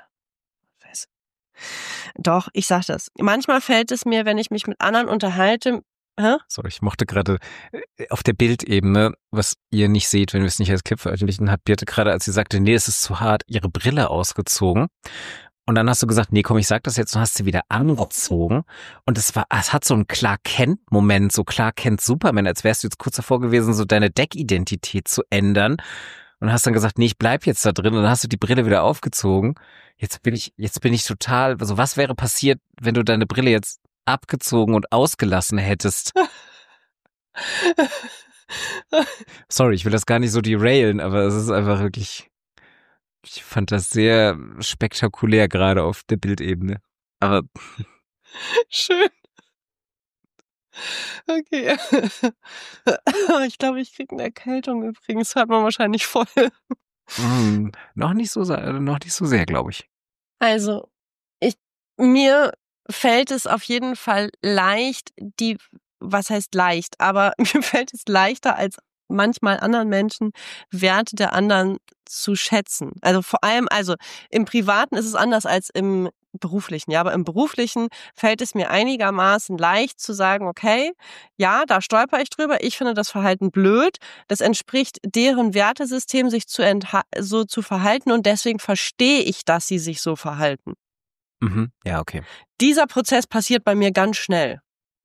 Doch, ich sag das. Manchmal fällt es mir, wenn ich mich mit anderen unterhalte, hä? Sorry, ich mochte gerade auf der Bildebene, was ihr nicht seht, wenn wir es nicht als Clip veröffentlichen, hat Birte gerade, als sie sagte, nee, es ist zu hart, ihre Brille ausgezogen. Und dann hast du gesagt, nee, komm, ich sag das jetzt und hast sie wieder angezogen. Und es war, es hat so einen Clark Kent-Moment, so Clark Kent Superman, als wärst du jetzt kurz davor gewesen, so deine Deckidentität zu ändern. Und hast dann gesagt, nee, ich bleib jetzt da drin. Und dann hast du die Brille wieder aufgezogen. Jetzt bin ich, jetzt bin ich total, also was wäre passiert, wenn du deine Brille jetzt abgezogen und ausgelassen hättest? Sorry, ich will das gar nicht so derailen, aber es ist einfach wirklich, ich fand das sehr spektakulär gerade auf der Bildebene. Aber schön. Okay. Ich glaube, ich kriege eine Erkältung übrigens. Hört man wahrscheinlich voll. Mm, noch nicht so, noch nicht so sehr, glaube ich. Also, ich, mir fällt es auf jeden Fall leicht, die, was heißt leicht, aber mir fällt es leichter als manchmal anderen Menschen, Werte der anderen zu schätzen. Also vor allem, also im Privaten ist es anders als im Beruflichen, ja, aber im Beruflichen fällt es mir einigermaßen leicht zu sagen, okay, ja, da stolper ich drüber, ich finde das Verhalten blöd, das entspricht deren Wertesystem, sich zu entha- so zu verhalten und deswegen verstehe ich, dass sie sich so verhalten. Mhm. Ja, okay. Dieser Prozess passiert bei mir ganz schnell.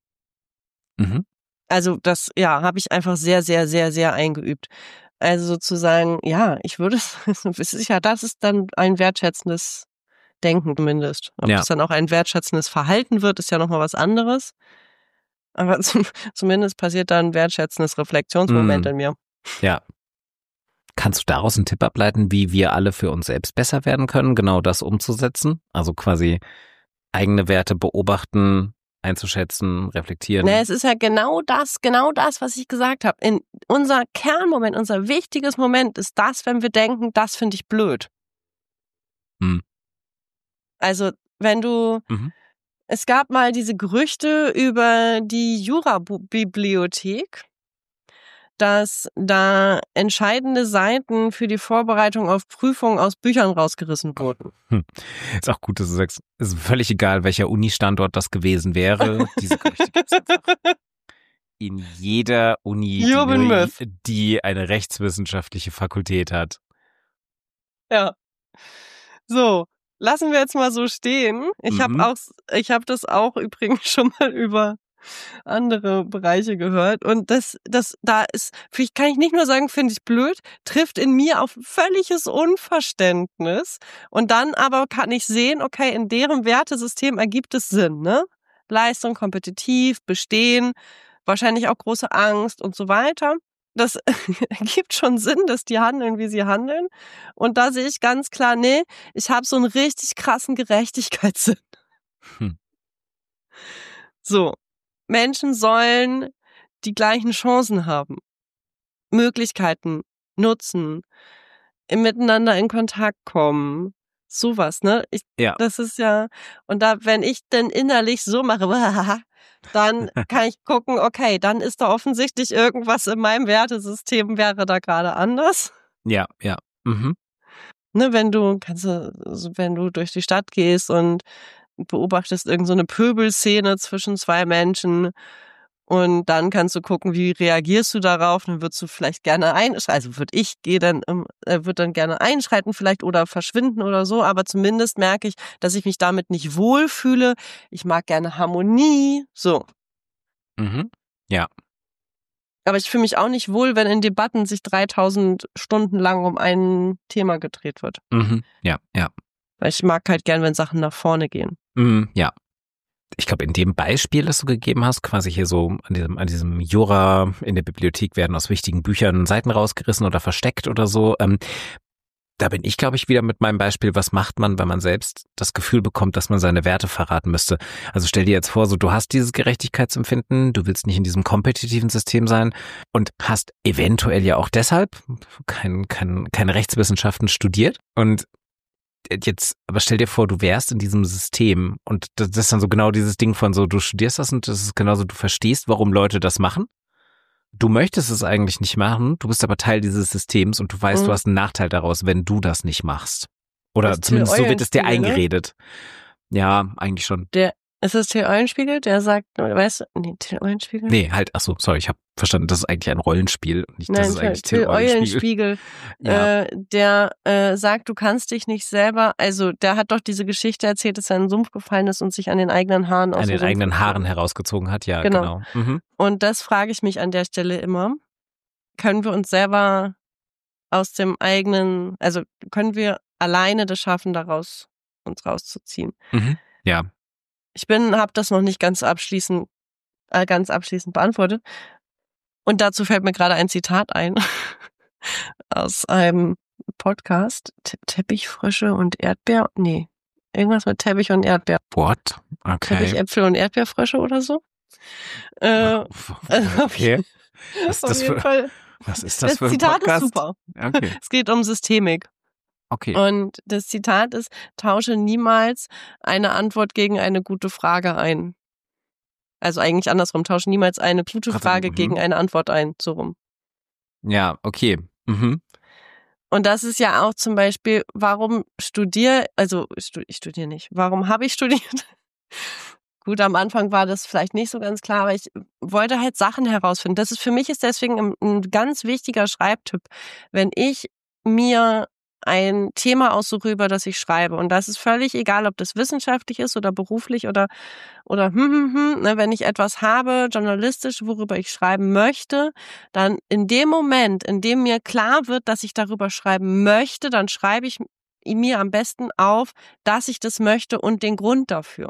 Mhm. Also das, ja, habe ich einfach sehr, sehr, sehr, sehr eingeübt. Also sozusagen, ja, ich würde es, ja, das ist dann ein wertschätzendes Denken zumindest. Ob Ja. es dann auch ein wertschätzendes Verhalten wird, ist ja nochmal was anderes. Aber zum, zumindest passiert da ein wertschätzendes Reflexionsmoment mm. in mir. Ja. Kannst du daraus einen Tipp ableiten, wie wir alle für uns selbst besser werden können, genau das umzusetzen? Also quasi eigene Werte beobachten, einzuschätzen, reflektieren. Ne, es ist ja genau das, genau das, was ich gesagt habe. In unser Kernmoment, unser wichtiges Moment ist das, wenn wir denken, das finde ich blöd. Hm. Also, wenn du, mhm. es gab mal diese Gerüchte über die Jura-Bibliothek, dass da entscheidende Seiten für die Vorbereitung auf Prüfungen aus Büchern rausgerissen wurden. Hm. Ist auch gut, dass du sagst, ist völlig egal, welcher Uni-Standort das gewesen wäre. Diese Gerüchte gibt's einfach in jeder Uni, die, die eine rechtswissenschaftliche Fakultät hat. Ja. So, lassen wir jetzt mal so stehen. Ich mhm. habe auch, ich habe das auch übrigens schon mal über andere Bereiche gehört und das, das, da ist, vielleicht kann ich nicht nur sagen, finde ich blöd, trifft in mir auf völliges Unverständnis und dann aber kann ich sehen, okay, in deren Wertesystem ergibt es Sinn, ne? Leistung, kompetitiv, bestehen, wahrscheinlich auch große Angst und so weiter. Das ergibt schon Sinn, dass die handeln, wie sie handeln. Und da sehe ich ganz klar, nee, ich habe so einen richtig krassen Gerechtigkeitssinn. Hm. So, Menschen sollen die gleichen Chancen haben, Möglichkeiten nutzen, im Miteinander in Kontakt kommen, sowas, ne? Ich, ja. Das ist ja, und da, wenn ich denn innerlich so mache, dann kann ich gucken, okay, dann ist da offensichtlich irgendwas in meinem Wertesystem wäre da gerade anders. Ja, ja. Mhm. Ne, wenn du, kannst du, wenn du durch die Stadt gehst und beobachtest irgend so eine Pöbelszene zwischen zwei Menschen und dann kannst du gucken, wie reagierst du darauf, dann würdest du vielleicht gerne einschreiten, also würde ich gehe dann äh, würde dann gerne einschreiten vielleicht oder verschwinden oder so, aber zumindest merke ich, dass ich mich damit nicht wohlfühle. Ich mag gerne Harmonie, so. Mhm. Ja. Aber ich fühle mich auch nicht wohl, wenn in Debatten sich dreitausend Stunden lang um ein Thema gedreht wird. Mhm. Ja, ja. Weil ich mag halt gern, wenn Sachen nach vorne gehen. Mhm. Ja. Ich glaube, in dem Beispiel, das du gegeben hast, quasi hier so an diesem, an diesem Jura in der Bibliothek werden aus wichtigen Büchern Seiten rausgerissen oder versteckt oder so. Ähm, da bin ich, glaube ich, wieder mit meinem Beispiel, was macht man, wenn man selbst das Gefühl bekommt, dass man seine Werte verraten müsste. Also stell dir jetzt vor, so du hast dieses Gerechtigkeitsempfinden, du willst nicht in diesem kompetitiven System sein und hast eventuell ja auch deshalb kein, kein, keine Rechtswissenschaften studiert und jetzt, aber stell dir vor, du wärst in diesem System und das ist dann so genau dieses Ding von so, du studierst das und das ist genauso, du verstehst, warum Leute das machen. Du möchtest es eigentlich nicht machen, du bist aber Teil dieses Systems und du weißt, Mhm. du hast einen Nachteil daraus, wenn du das nicht machst. Oder Das ist zumindest Till so wird es dir Eulenspiegel, ne? eingeredet. Ja, eigentlich schon. Der, ist das Till Eulenspiegel? Der sagt, weißt du, nee, Till Eulenspiegel? Nee, halt, ach so, sorry, ich habe verstanden, das ist eigentlich ein Rollenspiel. Nicht, das Nein, ist Till, eigentlich Till Till Eulenspiegel. Eulenspiegel, Ja. äh, der äh, sagt, du kannst dich nicht selber, also der hat doch diese Geschichte erzählt, dass er in den Sumpf gefallen ist und sich an den eigenen Haaren aus An dem den Sumpf eigenen gezogen Haaren hat. herausgezogen hat, ja, Genau. genau. Mhm. Und das frage ich mich an der Stelle immer. Können wir uns selber aus dem eigenen, also können wir alleine das schaffen, daraus uns rauszuziehen? Mhm. Ja. Ich bin, habe das noch nicht ganz abschließend, äh, ganz abschließend beantwortet. Und dazu fällt mir gerade ein Zitat ein aus einem Podcast. Te- Teppichfrösche und Erdbeer, nee, irgendwas mit Teppich und Erdbeer. What? Okay. Teppichäpfel und Erdbeerfrösche oder so. Äh, Okay. Was ist auf das jeden für, Fall. was ist das Das für ein Zitat ist Podcast? super. Okay. Es geht um Systemik. Okay. Und das Zitat ist, tausche niemals eine Antwort gegen eine gute Frage ein. Also eigentlich andersrum, tausche niemals eine gute Warte, Frage mhm. gegen eine Antwort ein, so rum. Ja, okay. Mhm. Und das ist ja auch zum Beispiel, warum studiere, also stu- ich studiere nicht, warum habe ich studiert? Gut, am Anfang war das vielleicht nicht so ganz klar, aber ich wollte halt Sachen herausfinden. Das ist für mich ist deswegen ein, ein ganz wichtiger Schreibtipp, wenn ich mir ein Thema aussuche, über das ich schreibe. Und das ist völlig egal, ob das wissenschaftlich ist oder beruflich oder oder hm, hm, hm, ne, wenn ich etwas habe, journalistisch, worüber ich schreiben möchte, dann in dem Moment, in dem mir klar wird, dass ich darüber schreiben möchte, dann schreibe ich mir am besten auf, dass ich das möchte und den Grund dafür.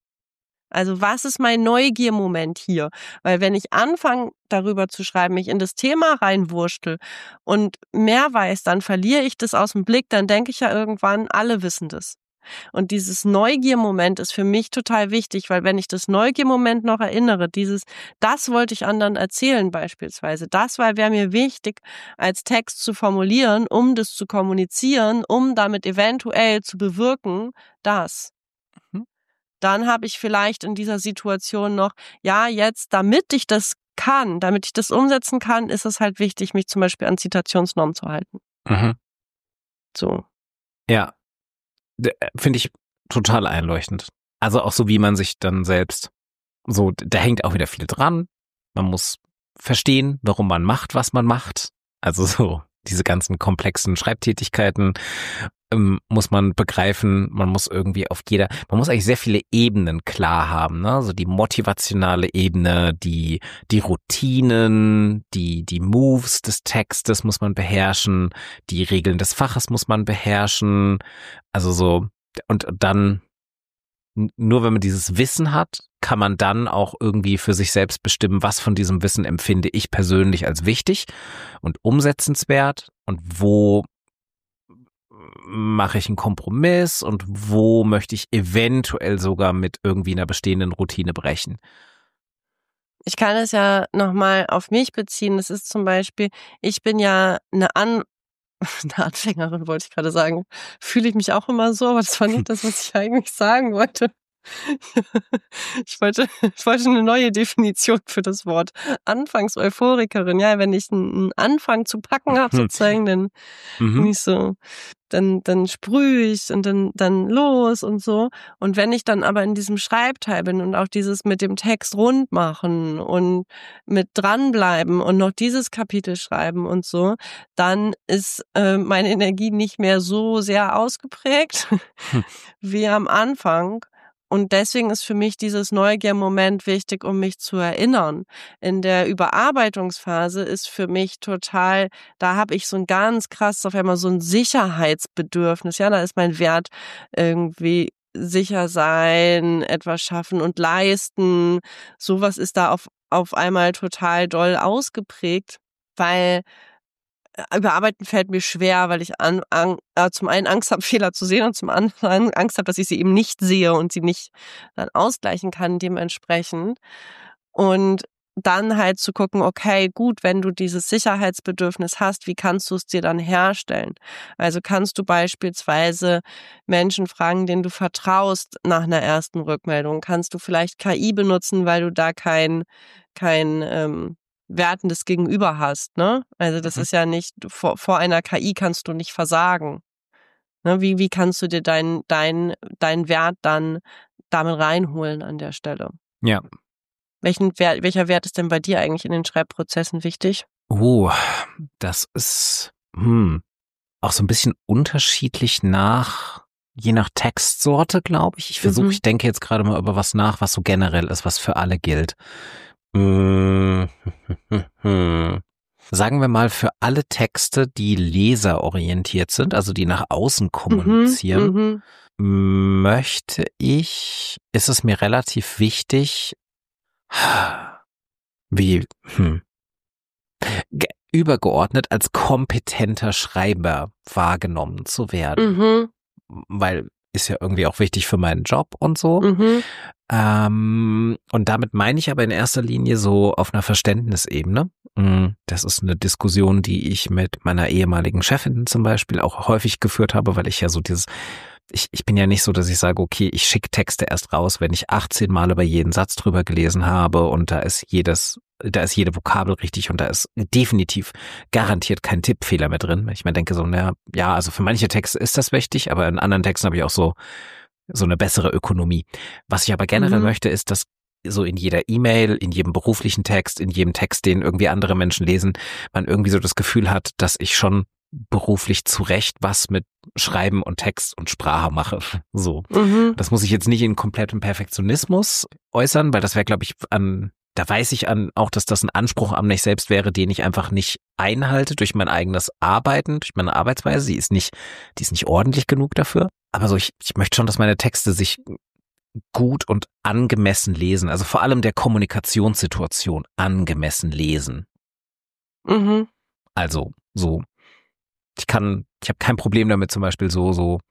Also was ist mein Neugiermoment hier? Weil wenn ich anfange, darüber zu schreiben, mich in das Thema reinwurschtel und mehr weiß, dann verliere ich das aus dem Blick, dann denke ich ja irgendwann, alle wissen das. Und dieses Neugiermoment ist für mich total wichtig, weil wenn ich das Neugiermoment noch erinnere, dieses, das wollte ich anderen erzählen beispielsweise, das war, wäre mir wichtig, als Text zu formulieren, um das zu kommunizieren, um damit eventuell zu bewirken, das. Mhm. Dann habe ich vielleicht in dieser Situation noch, ja, jetzt, damit ich das kann, damit ich das umsetzen kann, ist es halt wichtig, mich zum Beispiel an Zitationsnormen zu halten. Mhm. So. Ja. D- Finde ich total einleuchtend. Also auch so, wie man sich dann selbst so, da hängt auch wieder viel dran. Man muss verstehen, warum man macht, was man macht. Also so diese ganzen komplexen Schreibtätigkeiten ähm, muss man begreifen. Man muss irgendwie auf jeder, man muss eigentlich sehr viele Ebenen klar haben, ne? So die motivationale Ebene, die die Routinen, die die Moves des Textes muss man beherrschen, die Regeln des Faches muss man beherrschen. Also so und dann nur wenn man dieses Wissen hat, kann man dann auch irgendwie für sich selbst bestimmen, was von diesem Wissen empfinde ich persönlich als wichtig und umsetzenswert und wo mache ich einen Kompromiss und wo möchte ich eventuell sogar mit irgendwie einer bestehenden Routine brechen. Ich kann es ja nochmal auf mich beziehen. Das ist zum Beispiel, ich bin ja eine An eine Anfängerin, wollte ich gerade sagen. Fühle ich mich auch immer so, aber das war nicht das, was ich eigentlich sagen wollte. Ich wollte, ich wollte eine neue Definition für das Wort. Anfangs-Euphorikerin. Ja, wenn ich einen Anfang zu packen habe, sozusagen, dann bin Mhm. ich so, dann, dann sprühe ich und dann, dann los und so. Und wenn ich dann aber in diesem Schreibteil bin und auch dieses mit dem Text rund machen und mit dranbleiben und noch dieses Kapitel schreiben und so, dann ist äh, meine Energie nicht mehr so sehr ausgeprägt Hm. wie am Anfang. Und deswegen ist für mich dieses Neugier-Moment wichtig, um mich zu erinnern. In der Überarbeitungsphase ist für mich total, da habe ich so ein ganz krass auf einmal so ein Sicherheitsbedürfnis. Ja, da ist mein Wert irgendwie sicher sein, etwas schaffen und leisten. Sowas ist da auf, auf einmal total doll ausgeprägt, weil Überarbeiten fällt mir schwer, weil ich an, an, äh, zum einen Angst habe, Fehler zu sehen und zum anderen Angst habe, dass ich sie eben nicht sehe und sie nicht dann ausgleichen kann dementsprechend. Und dann halt zu gucken, okay, gut, wenn du dieses Sicherheitsbedürfnis hast, wie kannst du es dir dann herstellen? Also kannst du beispielsweise Menschen fragen, denen du vertraust nach einer ersten Rückmeldung? Kannst du vielleicht K I benutzen, weil du da kein, kein ähm, wertendes Gegenüber hast, ne? Also das Mhm. ist ja nicht, vor, vor einer K I kannst du nicht versagen. Ne? Wie, wie kannst du dir deinen dein, dein Wert dann damit reinholen an der Stelle? Ja. Welchen Wert, welcher Wert ist denn bei dir eigentlich in den Schreibprozessen wichtig? Oh, das ist hm, auch so ein bisschen unterschiedlich nach, je nach Textsorte, glaube ich. Ich versuche, Mhm. ich denke jetzt gerade mal über was nach, was so generell ist, was für alle gilt. Mm, Sagen wir mal, für alle Texte, die leserorientiert sind, also die nach außen kommunizieren, Mhm, möchte ich, ist es mir relativ wichtig, wie, hm, ge- übergeordnet als kompetenter Schreiber wahrgenommen zu werden. mhm, Weil ist ja irgendwie auch wichtig für meinen Job und so. mhm, Ähm, und damit meine ich aber in erster Linie so auf einer Verständnisebene. Mm, Das ist eine Diskussion, die ich mit meiner ehemaligen Chefin zum Beispiel auch häufig geführt habe, weil ich ja so dieses, ich, ich bin ja nicht so, dass ich sage, okay, ich schicke Texte erst raus, wenn ich achtzehn Mal über jeden Satz drüber gelesen habe und da ist jedes, da ist jede Vokabel richtig und da ist definitiv garantiert kein Tippfehler mehr drin. Ich mir denke so, naja, ja, also für manche Texte ist das wichtig, aber in anderen Texten habe ich auch so so eine bessere Ökonomie. Was ich aber generell mhm, möchte, ist, dass so in jeder E-Mail, in jedem beruflichen Text, in jedem Text, den irgendwie andere Menschen lesen, man irgendwie so das Gefühl hat, dass ich schon beruflich zu Recht was mit Schreiben und Text und Sprache mache. So. mhm, Das muss ich jetzt nicht in komplettem Perfektionismus äußern, weil das wäre, glaube ich, an, da weiß ich an auch, dass das ein Anspruch an mich selbst wäre, den ich einfach nicht einhalte durch mein eigenes Arbeiten, durch meine Arbeitsweise. Die ist nicht, die ist nicht ordentlich genug dafür. Aber so, ich, ich möchte schon, dass meine Texte sich gut und angemessen lesen. Also vor allem der Kommunikationssituation angemessen lesen. mhm. Also so, ich kann, ich habe kein Problem damit, zum Beispiel so, so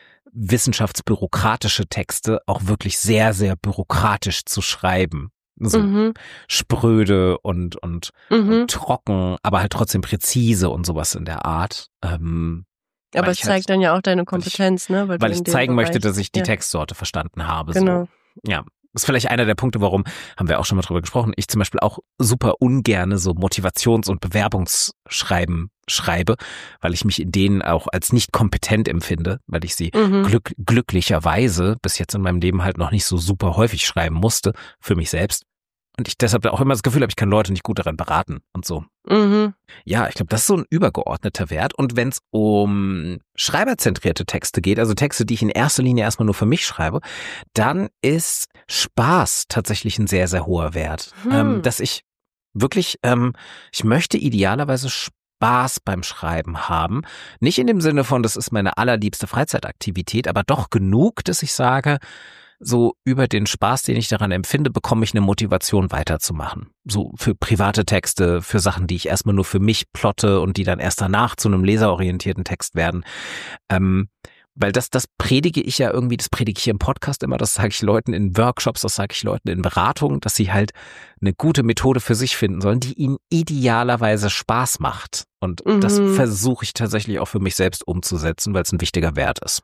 wissenschaftsbürokratische Texte auch wirklich sehr, sehr bürokratisch zu schreiben. So Mhm, spröde und, und, mhm. und trocken, aber halt trotzdem präzise und sowas in der Art. Ähm, Aber weil es ich halt, zeigt dann ja auch deine weil ich, Kompetenz, ne? Weil du weil ich in dem zeigen möchte, Bereich, dass ich die ja, Textsorte verstanden habe. So, genau. ja. Ist vielleicht einer der Punkte, warum, haben wir auch schon mal drüber gesprochen, ich zum Beispiel auch super ungerne so Motivations- und Bewerbungsschreiben schreibe, weil ich mich in denen auch als nicht kompetent empfinde, weil ich sie Mhm, glück, glücklicherweise bis jetzt in meinem Leben halt noch nicht so super häufig schreiben musste für mich selbst. Und ich deshalb auch immer das Gefühl habe, ich kann Leute nicht gut daran beraten und so. mhm, Ja, ich glaube, das ist so ein übergeordneter Wert. Und wenn es um schreiberzentrierte Texte geht, also Texte, die ich in erster Linie erstmal nur für mich schreibe, dann ist Spaß tatsächlich ein sehr, sehr hoher Wert. hm. Ähm, dass ich wirklich, ähm, ich möchte idealerweise Spaß beim Schreiben haben. Nicht in dem Sinne von, das ist meine allerliebste Freizeitaktivität, aber doch genug, dass ich sage, so über den Spaß, den ich daran empfinde, bekomme ich eine Motivation weiterzumachen. So für private Texte, für Sachen, die ich erstmal nur für mich plotte und die dann erst danach zu einem leserorientierten Text werden. Ähm, weil das, das predige ich ja irgendwie, das predige ich hier im Podcast immer, das sage ich Leuten in Workshops, das sage ich Leuten in Beratungen, dass sie halt eine gute Methode für sich finden sollen, die ihnen idealerweise Spaß macht. Und das Mhm. versuche ich tatsächlich auch für mich selbst umzusetzen, weil es ein wichtiger Wert ist.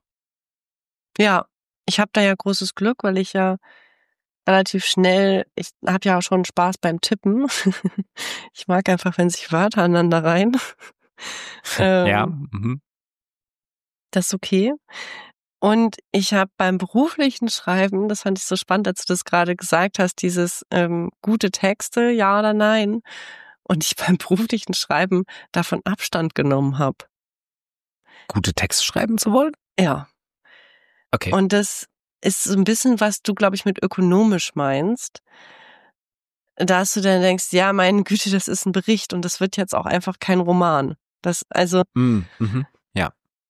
Ja, ich habe da ja großes Glück, weil ich ja relativ schnell, ich habe ja auch schon Spaß beim Tippen. Ich mag einfach, wenn sich Wörter aneinander rein. Ja, ähm, mhm. Das ist okay. Und ich habe beim beruflichen Schreiben, das fand ich so spannend, als du das gerade gesagt hast, dieses ähm, gute Texte, ja oder nein. Und ich beim beruflichen Schreiben davon Abstand genommen habe. Gute Texte schreiben zu wollen? Ja. Okay. Und das ist so ein bisschen, was du, glaube ich, mit ökonomisch meinst. Dass du dann denkst, ja, meine Güte, das ist ein Bericht und das wird jetzt auch einfach kein Roman. Das, also, Mm, mhm. Ja.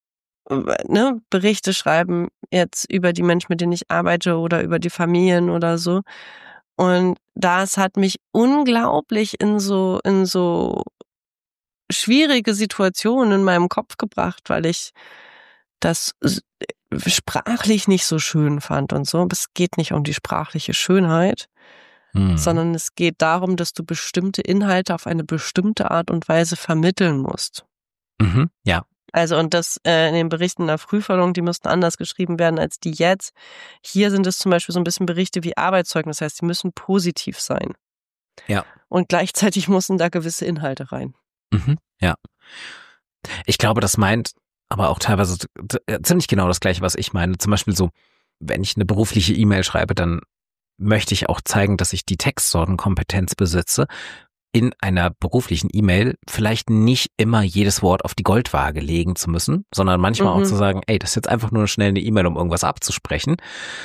ne, Berichte schreiben jetzt über die Menschen, mit denen ich arbeite oder über die Familien oder so. Und das hat mich unglaublich in so, in so schwierige Situationen in meinem Kopf gebracht, weil ich das s- sprachlich nicht so schön fand und so. Aber es geht nicht um die sprachliche Schönheit, Mm. sondern es geht darum, dass du bestimmte Inhalte auf eine bestimmte Art und Weise vermitteln musst. Mhm. Ja. Also und das äh, in den Berichten der Frühförderung, die müssten anders geschrieben werden als die jetzt. Hier sind es zum Beispiel so ein bisschen Berichte wie Arbeitszeugnis, das heißt, die müssen positiv sein. Ja. Und gleichzeitig müssen da gewisse Inhalte rein. Mhm. Ja. Ich glaube, das meint aber auch teilweise t- ziemlich genau das Gleiche, was ich meine. Zum Beispiel so, wenn ich eine berufliche E-Mail schreibe, dann möchte ich auch zeigen, dass ich die Textsortenkompetenz besitze, in einer beruflichen E-Mail vielleicht nicht immer jedes Wort auf die Goldwaage legen zu müssen, sondern manchmal Mhm. auch zu sagen, ey, das ist jetzt einfach nur schnell eine E-Mail, um irgendwas abzusprechen.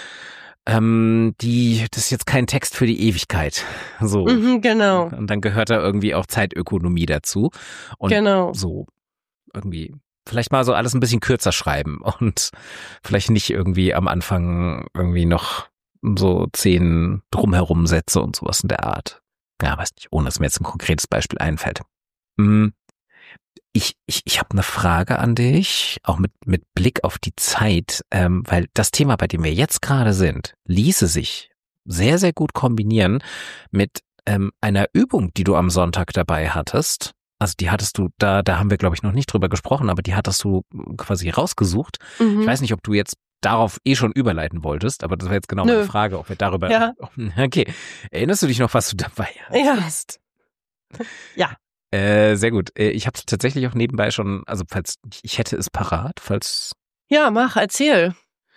Ähm, die, das ist jetzt kein Text für die Ewigkeit. So. Mhm, genau, Und dann gehört da irgendwie auch Zeitökonomie dazu. Und genau. so irgendwie vielleicht mal so alles ein bisschen kürzer schreiben und vielleicht nicht irgendwie am Anfang irgendwie noch so zehn drumherum Sätze und sowas in der Art. Ja, weiß nicht, ohne dass mir jetzt ein konkretes Beispiel einfällt. Hm, Ich, ich, ich habe eine Frage an dich, auch mit, mit Blick auf die Zeit, ähm, weil das Thema, bei dem wir jetzt gerade sind, ließe sich sehr, sehr gut kombinieren mit ähm, einer Übung, die du am Sonntag dabei hattest. Also die hattest du, da, da haben wir, glaube ich, noch nicht drüber gesprochen, aber die hattest du quasi rausgesucht. Mhm. Ich weiß nicht, ob du jetzt darauf eh schon überleiten wolltest, aber das wäre jetzt genau Nö. meine Frage, ob wir darüber... Ja. Okay. Erinnerst du dich noch, was du dabei Ja. hast? Ja. Äh, sehr gut. Äh, Ich habe es tatsächlich auch nebenbei schon, also falls, ich hätte es parat, falls... Ja, mach, erzähl.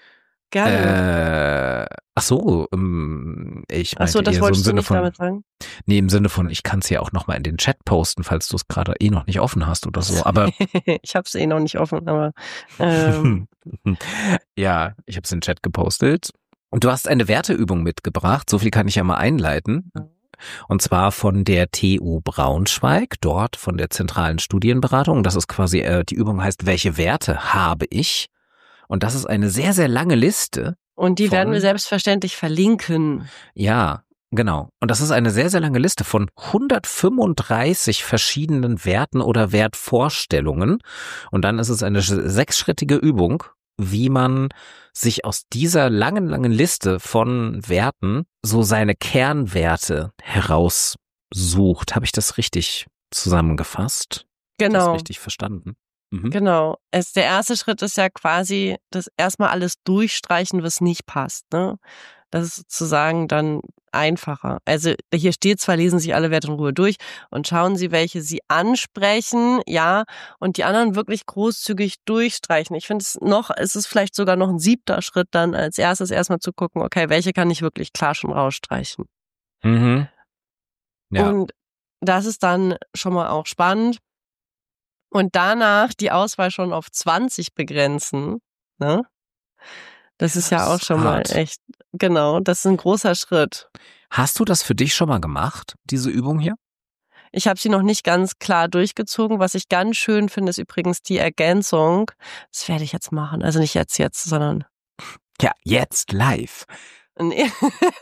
Gerne. Äh, ach so, ähm, ich meinte Ach so, das eher so im wolltest du Sinne nicht von... damit sagen? Nee, im Sinne von, ich kann es ja auch nochmal in den Chat posten, falls du es gerade eh noch nicht offen hast oder so. Aber Ich hab's eh noch nicht offen, aber ähm, ja, ich habe es in den Chat gepostet. Und du hast eine Werteübung mitgebracht, so viel kann ich ja mal einleiten. Und zwar von der T U Braunschweig, dort von der zentralen Studienberatung. Das ist quasi, äh, die Übung heißt, welche Werte habe ich? Und das ist eine sehr, sehr lange Liste. und die Von- werden wir selbstverständlich verlinken. Ja, genau. Und das ist eine sehr, sehr lange Liste von hundertfünfunddreißig verschiedenen Werten oder Wertvorstellungen. Und dann ist es eine sch- sechsschrittige Übung, wie man sich aus dieser langen, langen Liste von Werten so seine Kernwerte heraussucht. Habe ich das richtig zusammengefasst? Das Genau. richtig verstanden? Mhm. Genau. Es, der erste Schritt ist ja quasi das erstmal alles durchstreichen, was nicht passt. Ne? Das ist sozusagen dann einfacher. Also hier steht zwar, lesen Sie alle Werte in Ruhe durch und schauen Sie, welche Sie ansprechen, ja, und die anderen wirklich großzügig durchstreichen. Ich finde es noch, es ist vielleicht sogar noch ein siebter Schritt dann als erstes erstmal zu gucken, okay, welche kann ich wirklich klar schon rausstreichen. Mhm. Ja. Und das ist dann schon mal auch spannend. Und danach die Auswahl schon auf zwanzig begrenzen, ne? Das ist ja Das auch ist schon mal hart. echt, genau, das ist ein großer Schritt. Hast du das für dich schon mal gemacht, diese Übung hier? Ich habe sie noch nicht ganz klar durchgezogen. Was ich ganz schön finde, ist übrigens die Ergänzung. Das werde ich jetzt machen. Also nicht jetzt, jetzt, sondern Ja, jetzt live. Nee.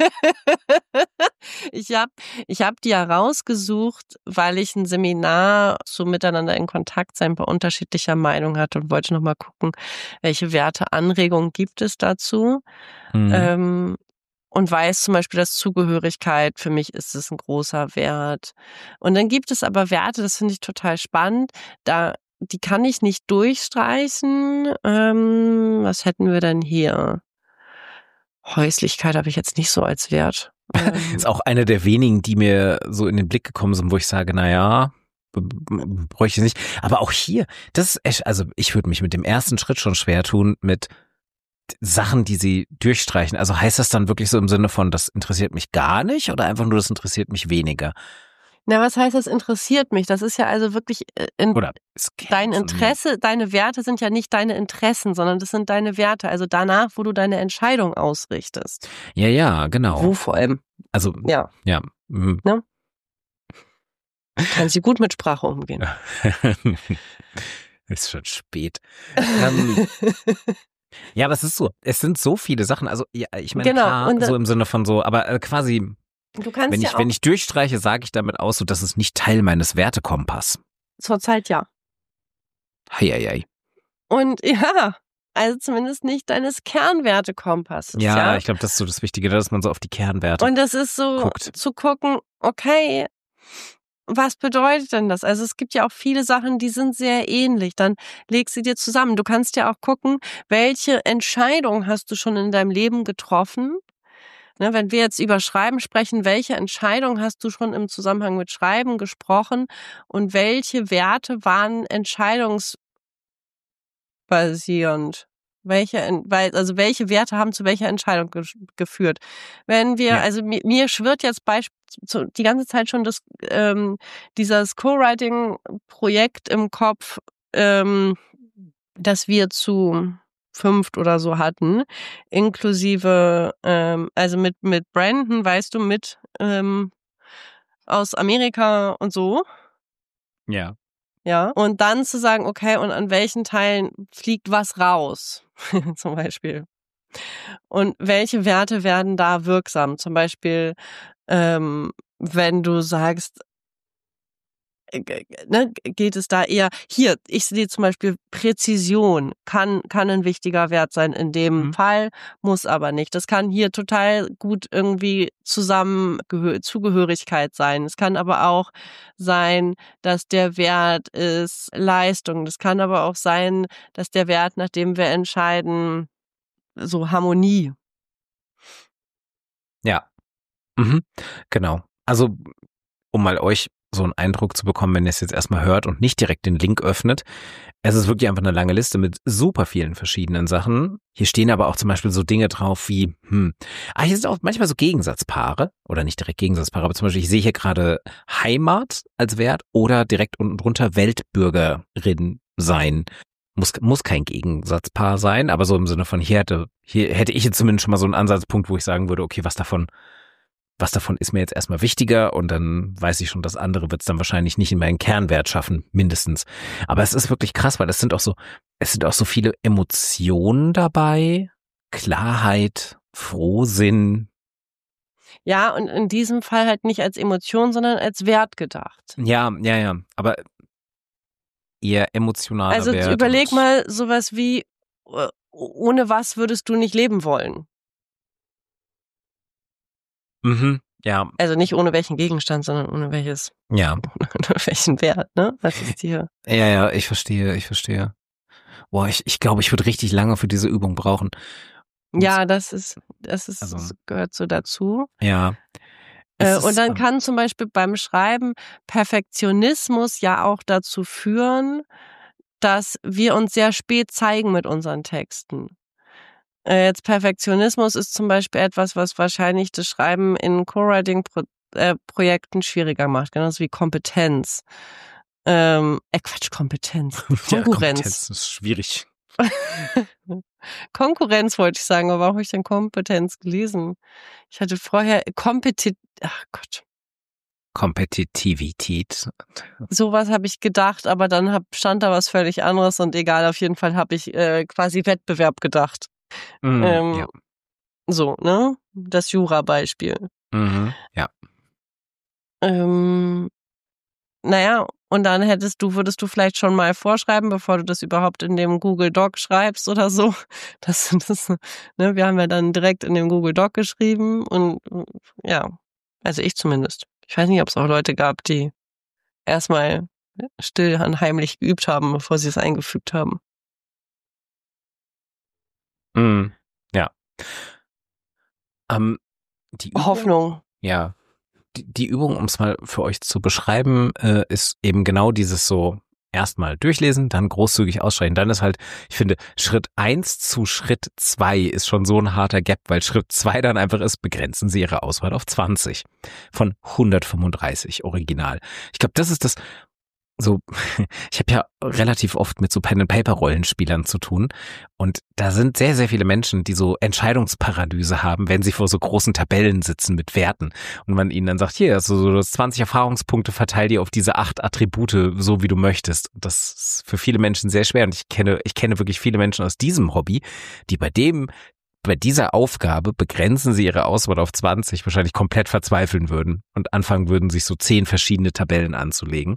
Ich habe ich hab die ja rausgesucht, weil ich ein Seminar so miteinander in Kontakt sein bei unterschiedlicher Meinung hatte und wollte nochmal gucken, welche Werte, Anregungen gibt es dazu. Mhm. Ähm, und weiß zum Beispiel, dass Zugehörigkeit, für mich ist es ein großer Wert. Und dann gibt es aber Werte, das finde ich total spannend, da die kann ich nicht durchstreichen. Ähm, was hätten wir denn hier? Häuslichkeit habe ich jetzt nicht so als Wert. Ähm, Ist auch eine der wenigen, die mir so in den Blick gekommen sind, wo ich sage, na ja, b- b- bräuchte ich nicht. Aber auch hier, das ist echt, also ich würde mich mit dem ersten Schritt schon schwer tun, mit Sachen, die sie durchstreichen. Also heißt das dann wirklich so im Sinne von, das interessiert mich gar nicht oder einfach nur, das interessiert mich weniger? Na, was heißt, das interessiert mich? Das ist ja also wirklich äh, in, Oder es käme dein zu mir. Interesse, deine Werte sind ja nicht deine Interessen, sondern das sind deine Werte, also danach, wo du deine Entscheidung ausrichtest. Ja, ja, genau. Wo vor allem? Also, Ja, ja. mhm. kannst du gut mit Sprache umgehen. Ist schon spät. ähm, ja, aber es ist so, es sind so viele Sachen. Also, ja, ich meine, Genau, klar, und da- so im Sinne von so, aber äh, quasi, Du kannst wenn ja ich, auch wenn ich durchstreiche, sage ich damit aus, so, das ist nicht Teil meines Wertekompass. zurzeit ja. Heieiei. Und ja, also zumindest nicht deines Kernwertekompasses, Ja, ja. ich glaube, das ist so das Wichtige, dass man so auf die Kernwerte Und das ist so guckt. zu gucken, okay, was bedeutet denn das? Also es gibt ja auch viele Sachen, die sind sehr ähnlich. Dann leg sie dir zusammen. Du kannst ja auch gucken, welche Entscheidung hast du schon in deinem Leben getroffen? Ne, wenn wir jetzt über Schreiben sprechen, welche Entscheidung hast du schon im Zusammenhang mit Schreiben gesprochen und welche Werte waren entscheidungsbasierend? Welche, en- weil, also welche Werte haben zu welcher Entscheidung ge geführt? Wenn wir, Ja. also mir, mir schwirrt jetzt beisp so die ganze Zeit schon das, ähm, dieses Co-Writing-Projekt im Kopf, ähm, das wir zu fünft oder so hatten, inklusive, ähm, also mit mit Brandon, weißt du, mit ähm, aus Amerika und so. Ja. Ja, und dann zu sagen, okay, und an welchen Teilen fliegt was raus, zum Beispiel. Und welche Werte werden da wirksam? Zum Beispiel, ähm, wenn du sagst, äh, g- g- ne, geht es da eher, hier, ich sehe zum Beispiel Präzision kann, kann ein wichtiger Wert sein in dem Mhm. Fall, muss aber nicht. Das kann hier total gut irgendwie zusammen Zugehörigkeit sein. Es kann aber auch sein, dass der Wert ist Leistung. Das kann aber auch sein, dass der Wert, nach dem wir entscheiden, so Harmonie. Ja. Mhm. Genau. Also, um mal euch so einen Eindruck zu bekommen, wenn ihr es jetzt erstmal hört und nicht direkt den Link öffnet. Es ist wirklich einfach eine lange Liste mit super vielen verschiedenen Sachen. Hier stehen aber auch zum Beispiel so Dinge drauf wie, hm, ah, hier sind auch manchmal so Gegensatzpaare oder nicht direkt Gegensatzpaare, aber zum Beispiel, ich sehe hier gerade Heimat als Wert oder direkt unten drunter Weltbürgerin sein. Muss, muss kein Gegensatzpaar sein, aber so im Sinne von hier hätte, hier hätte ich jetzt zumindest schon mal so einen Ansatzpunkt, wo ich sagen würde, okay, was davon Was davon ist mir jetzt erstmal wichtiger und dann weiß ich schon, das andere wird es dann wahrscheinlich nicht in meinen Kernwert schaffen, mindestens. Aber es ist wirklich krass, weil es sind auch so, es sind auch so viele Emotionen dabei, Klarheit, Frohsinn. Ja, und in diesem Fall halt nicht als Emotion, sondern als Wert gedacht. Ja, ja, ja, aber eher emotionaler Also Wert. überleg und- mal sowas wie, äh, ohne was würdest du nicht leben wollen? Mhm, ja, Also nicht ohne welchen Gegenstand, sondern ohne welches, ja, ohne welchen Wert, ne? Was ist hier? ja, ja, ich verstehe, ich verstehe. Boah, ich, ich glaube, ich würde richtig lange für diese Übung brauchen. Und- Ja, das ist, das ist, Also- das gehört so dazu. Ja. Es Äh, ist, und dann ähm, kann zum Beispiel beim Schreiben Perfektionismus ja auch dazu führen, dass wir uns sehr spät zeigen mit unseren Texten. Äh, Jetzt Perfektionismus ist zum Beispiel etwas, was wahrscheinlich das Schreiben in Co-Writing-Projekten schwieriger macht, genauso wie Kompetenz. Ähm, äh, Quatsch, Kompetenz. ja, Konkurrenz. Kompetenz ist schwierig. Konkurrenz wollte ich sagen, aber warum habe ich denn Kompetenz gelesen? Ich hatte vorher Kompetit, ach Gott, Kompetitivität. sowas habe ich gedacht, aber dann hab, stand da was völlig anderes und egal, auf jeden Fall habe ich äh, quasi Wettbewerb gedacht. Mm, Ähm, ja. So, ne? Das Jura-Beispiel. Mhm, ja. Ähm, naja, und dann hättest du, würdest du vielleicht schon mal vorschreiben, bevor du das überhaupt in dem Google Doc schreibst oder so. Das, das, ne, wir haben ja dann direkt in dem Google Doc geschrieben und ja, also ich zumindest. Ich weiß nicht, ob es auch Leute gab, die erstmal still und heimlich geübt haben, bevor sie es eingefügt haben. Mm, ja. Ähm, die Übung, Hoffnung. ja, die, die Übung, um es mal für euch zu beschreiben, äh, ist eben genau dieses so, erstmal durchlesen, dann großzügig ausstreichen. Dann ist halt, ich finde, Schritt eins zu Schritt zwei ist schon so ein harter Gap, weil Schritt zwei dann einfach ist, begrenzen Sie Ihre Auswahl auf zwanzig von hundertfünfunddreißig original. Ich glaube, das ist das, so, ich habe ja relativ oft mit so Pen-and-Paper-Rollenspielern zu tun und da sind sehr, sehr viele Menschen, die so Entscheidungsparalyse haben, wenn sie vor so großen Tabellen sitzen mit Werten und man ihnen dann sagt, hier, also so das zwanzig Erfahrungspunkte, verteil dir auf diese acht Attribute, so wie du möchtest. Das ist für viele Menschen sehr schwer und ich kenne, ich kenne wirklich viele Menschen aus diesem Hobby, die bei dem bei dieser Aufgabe begrenzen sie ihre Auswahl auf zwanzig, wahrscheinlich komplett verzweifeln würden und anfangen würden, sich so zehn verschiedene Tabellen anzulegen.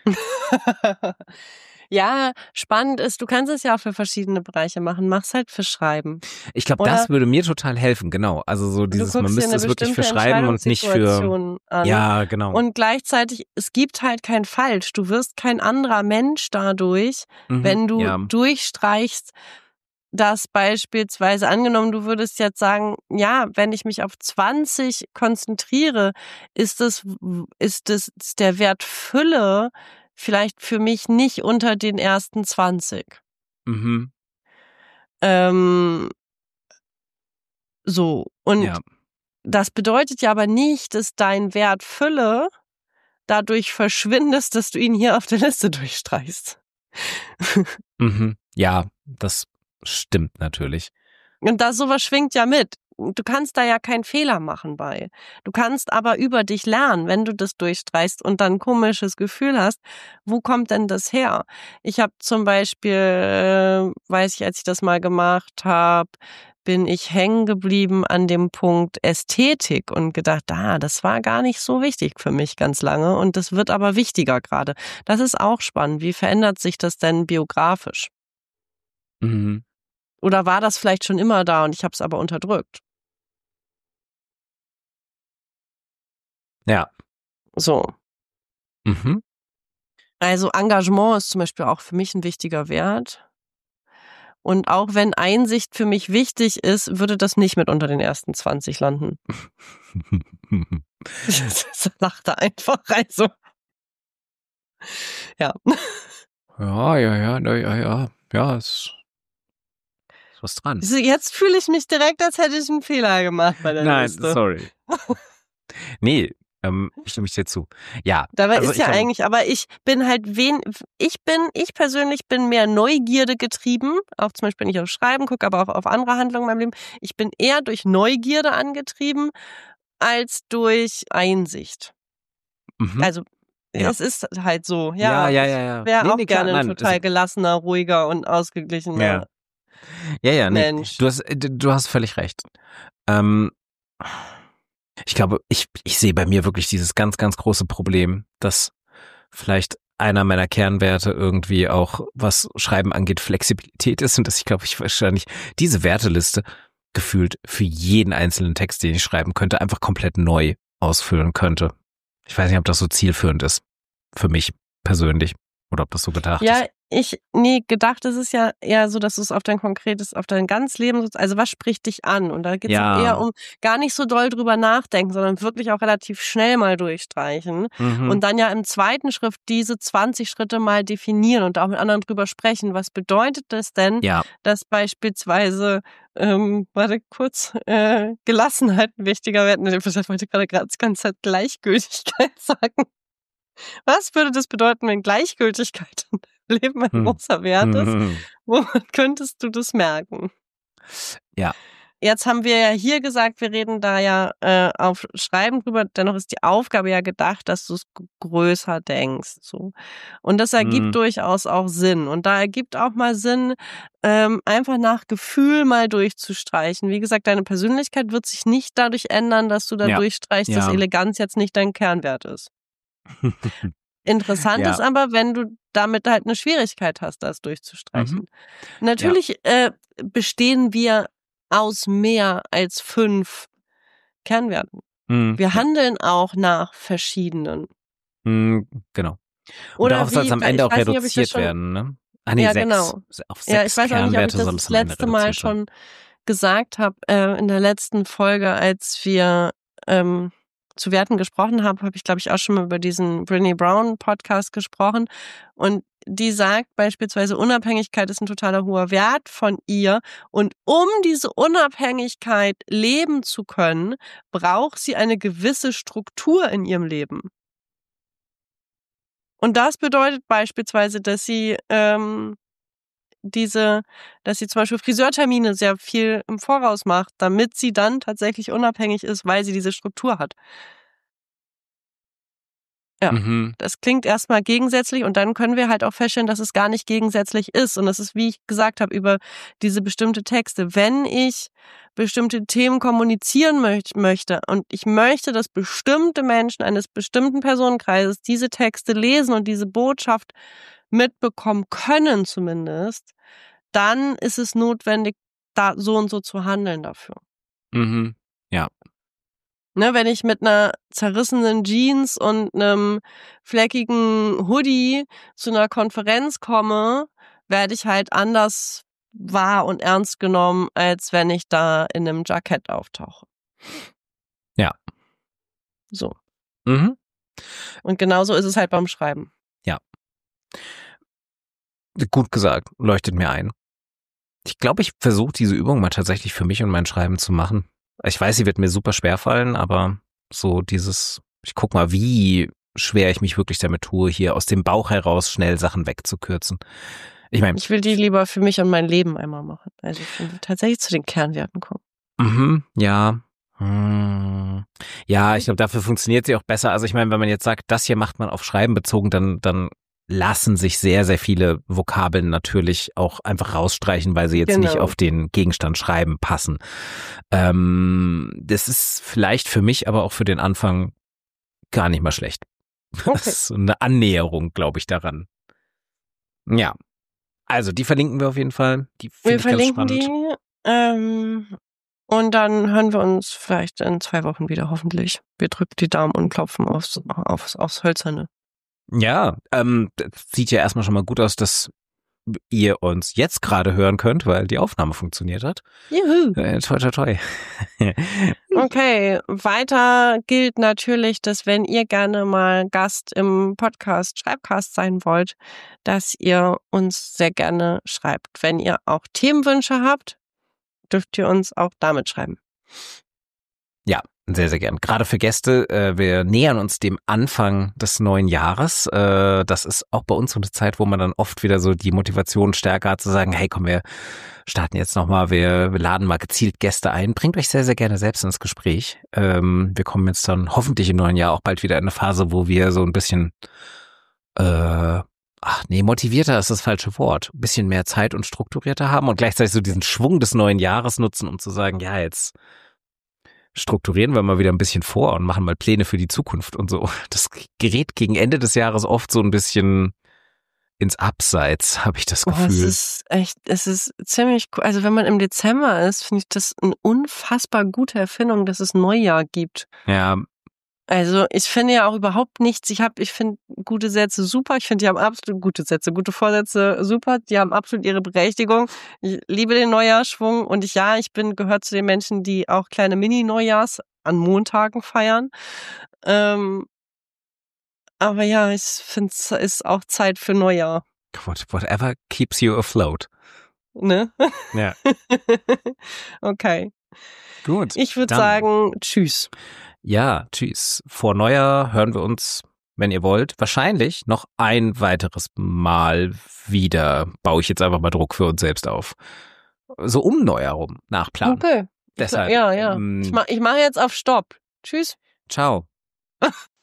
Ja, spannend ist, du kannst es ja auch für verschiedene Bereiche machen. Mach's halt für Schreiben. Ich glaube, das würde mir total helfen, genau. Also so dieses, man müsste es wirklich für Schreiben und nicht für... An. Ja, genau. Und gleichzeitig, es gibt halt kein Falsch. Du wirst kein anderer Mensch dadurch, mhm, wenn du ja. durchstreichst, dass beispielsweise, angenommen, du würdest jetzt sagen, ja, wenn ich mich auf zwanzig konzentriere, ist es, ist es ist der Wert Fülle vielleicht für mich nicht unter den ersten zwanzig. Mhm. Ähm, so, und ja. das bedeutet ja aber nicht, dass dein Wert Fülle dadurch verschwindest, dass du ihn hier auf der Liste durchstreichst. mhm. Ja, das stimmt natürlich. Und das sowas schwingt ja mit. Du kannst da ja keinen Fehler machen bei. Du kannst aber über dich lernen, wenn du das durchstreichst und dann ein komisches Gefühl hast, wo kommt denn das her? Ich habe zum Beispiel, äh, weiß ich, als ich das mal gemacht habe, bin ich hängen geblieben an dem Punkt Ästhetik und gedacht, ah, das war gar nicht so wichtig für mich ganz lange und das wird aber wichtiger gerade. Das ist auch spannend. Wie verändert sich das denn biografisch? Mhm. Oder war das vielleicht schon immer da und ich habe es aber unterdrückt? Ja. So. Mhm. Also Engagement ist zum Beispiel auch für mich ein wichtiger Wert. Und auch wenn Einsicht für mich wichtig ist, würde das nicht mit unter den ersten zwanzig landen. Das lachte einfach, also. Ja. Ja, ja, ja, ja, ja, ja, ist was dran. Jetzt fühle ich mich direkt, als hätte ich einen Fehler gemacht bei der Nein, Liste. sorry. Nee, ähm, stimme ich dir zu. Ja. Dabei also ist ja hab, eigentlich, aber ich bin halt wen, ich bin, ich persönlich bin mehr Neugierde getrieben, auch zum Beispiel, wenn ich auf Schreiben gucke, aber auch auf andere Handlungen in meinem Leben. Ich bin eher durch Neugierde angetrieben, als durch Einsicht. Mhm. Also, ja. es ist halt so, ja. Ja, ja, ja, ja. Ich wäre nee, auch nee, gerne klar, ein nein, total also, gelassener, ruhiger und ausgeglichener ja. Ja, ja, nee. Mensch. Du hast, du hast völlig recht. Ähm, ich glaube, ich, ich sehe bei mir wirklich dieses ganz, ganz große Problem, dass vielleicht einer meiner Kernwerte irgendwie auch, was Schreiben angeht, Flexibilität ist und dass ich glaube, ich wahrscheinlich diese Werteliste gefühlt für jeden einzelnen Text, den ich schreiben könnte, einfach komplett neu ausfüllen könnte. Ich weiß nicht, ob das so zielführend ist für mich persönlich oder ob das so gedacht ja, ist. ich, nee, gedacht ist es ja eher so, dass du es auf dein konkretes, auf dein ganzes Leben, also was spricht dich an? Und da geht es ja. auch eher um gar nicht so doll drüber nachdenken, sondern wirklich auch relativ schnell mal durchstreichen. Mhm. Und dann ja im zweiten Schritt diese zwanzig Schritte mal definieren und auch mit anderen drüber sprechen. Was bedeutet das denn, ja. dass beispielsweise, ähm, warte kurz, äh, Gelassenheit ein wichtiger Wert, ich wollte gerade die ganze Zeit Gleichgültigkeit sagen. Was würde das bedeuten, wenn Gleichgültigkeit im Leben ein hm. großer Wert ist? Hm. Woran könntest du das merken? Ja. Jetzt haben wir ja hier gesagt, wir reden da ja äh, auf Schreiben drüber. Dennoch ist die Aufgabe ja gedacht, dass du es größer denkst. So. Und das ergibt hm. durchaus auch Sinn. Und da ergibt auch mal Sinn, ähm, einfach nach Gefühl mal durchzustreichen. Wie gesagt, deine Persönlichkeit wird sich nicht dadurch ändern, dass du da ja. durchstreichst, ja. dass Eleganz jetzt nicht dein Kernwert ist. Interessant ja. ist aber, wenn du damit halt eine Schwierigkeit hast, das durchzustreichen. Mhm. Natürlich ja. äh, bestehen wir aus mehr als fünf Kernwerten. Mhm. Wir ja. handeln auch nach verschiedenen. Mhm, genau. Und Oder darauf soll es am Ende auch reduziert nicht, schon, werden, ne? Ah, nee, ja, sechs. genau. Auf sechs ja, ich weiß Kernwerte auch nicht, ob ich das, soll das es am Ende letzte Mal schon gesagt habe, äh, in der letzten Folge, als wir ähm, zu Werten gesprochen habe, habe ich, glaube ich, auch schon mal über diesen Brené Brown Podcast gesprochen. Und die sagt beispielsweise, Unabhängigkeit ist ein totaler hoher Wert von ihr. Und um diese Unabhängigkeit leben zu können, braucht sie eine gewisse Struktur in ihrem Leben. Und das bedeutet beispielsweise, dass sie ähm, diese, dass sie zum Beispiel Friseurtermine sehr viel im Voraus macht, damit sie dann tatsächlich unabhängig ist, weil sie diese Struktur hat. Ja, Mhm. das klingt erstmal gegensätzlich und dann können wir halt auch feststellen, dass es gar nicht gegensätzlich ist. Und das ist, wie ich gesagt habe, über diese bestimmte Texte. Wenn ich bestimmte Themen kommunizieren möcht- möchte und ich möchte, dass bestimmte Menschen eines bestimmten Personenkreises diese Texte lesen und diese Botschaft mitbekommen können zumindest, dann ist es notwendig, da so und so zu handeln dafür. Mhm. Ja. Ne, wenn ich mit einer zerrissenen Jeans und einem fleckigen Hoodie zu einer Konferenz komme, werde ich halt anders wahr und ernst genommen, als wenn ich da in einem Jackett auftauche. Ja. So. Mhm. Und genauso ist es halt beim Schreiben. Ja. Gut gesagt, leuchtet mir ein. Ich glaube, ich versuche diese Übung mal tatsächlich für mich und mein Schreiben zu machen. Ich weiß, sie wird mir super schwer fallen, aber so dieses, ich guck mal, wie schwer ich mich wirklich damit tue, hier aus dem Bauch heraus schnell Sachen wegzukürzen. Ich meine, Ich will die lieber für mich und mein Leben einmal machen. Also ich will tatsächlich zu den Kernwerten kommen. Mhm, ja. Hm. Ja, ich glaube, dafür funktioniert sie auch besser. Also ich meine, wenn man jetzt sagt, das hier macht man auf Schreiben bezogen, dann, dann lassen sich sehr, sehr viele Vokabeln natürlich auch einfach rausstreichen, weil sie jetzt Genau. nicht auf den Gegenstand Schreiben passen. Ähm, das ist vielleicht für mich, aber auch für den Anfang gar nicht mal schlecht. Okay. Das ist so eine Annäherung, glaube ich, daran. Ja. Also, die verlinken wir auf jeden Fall. Die Wir finde ich ganz verlinken spannend. die. Ähm, und dann hören wir uns vielleicht in zwei Wochen wieder, hoffentlich. Wir drücken die Daumen und klopfen aufs, aufs, aufs Hölzerne. Ja, ähm, das sieht ja erstmal schon mal gut aus, dass ihr uns jetzt gerade hören könnt, weil die Aufnahme funktioniert hat. Juhu. Äh, toi, toi, toi. Okay, weiter gilt natürlich, dass wenn ihr gerne mal Gast im Podcast Schreibcast sein wollt, dass ihr uns sehr gerne schreibt. Wenn ihr auch Themenwünsche habt, dürft ihr uns auch damit schreiben. Ja, sehr, sehr gern. Gerade für Gäste, äh, wir nähern uns dem Anfang des neuen Jahres. Äh, das ist auch bei uns so eine Zeit, wo man dann oft wieder so die Motivation stärker hat zu sagen, hey komm, wir starten jetzt nochmal, wir, wir laden mal gezielt Gäste ein. Bringt euch sehr, sehr gerne selbst ins Gespräch. Ähm, wir kommen jetzt dann hoffentlich im neuen Jahr auch bald wieder in eine Phase, wo wir so ein bisschen, äh, ach nee, motivierter ist das falsche Wort, ein bisschen mehr Zeit und strukturierter haben und gleichzeitig so diesen Schwung des neuen Jahres nutzen, um zu sagen, ja, jetzt strukturieren wir mal wieder ein bisschen vor und machen mal Pläne für die Zukunft und so. Das gerät gegen Ende des Jahres oft so ein bisschen ins Abseits, habe ich das Oh, es Gefühl. ist echt, es ist ziemlich cool. Also wenn man im Dezember ist, finde ich das eine unfassbar gute Erfindung, dass es Neujahr gibt. Ja, Also ich finde ja auch überhaupt nichts. Ich habe, ich finde gute Sätze super. Ich finde, die haben absolut gute Sätze, gute Vorsätze super. Die haben absolut ihre Berechtigung. Ich liebe den Neujahrsschwung und ich, ja, ich bin gehört zu den Menschen, die auch kleine Mini-Neujahrs an Montagen feiern. Ähm, aber ja, ich finde, es ist auch Zeit für Neujahr. what, whatever keeps you afloat. Ne? Ja, Okay. gut. Ich würde dann- sagen, tschüss. Ja, tschüss. Vor Neujahr hören wir uns, wenn ihr wollt, wahrscheinlich noch ein weiteres Mal wieder. Baue ich jetzt einfach mal Druck für uns selbst auf. So um Neujahr rum, nach Plan. Okay. Deshalb, Ja, ja. ähm, Ich mache ich mach jetzt auf Stopp. Tschüss. Ciao.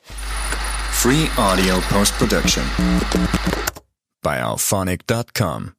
Free Audio Post Production by alphonic dot com.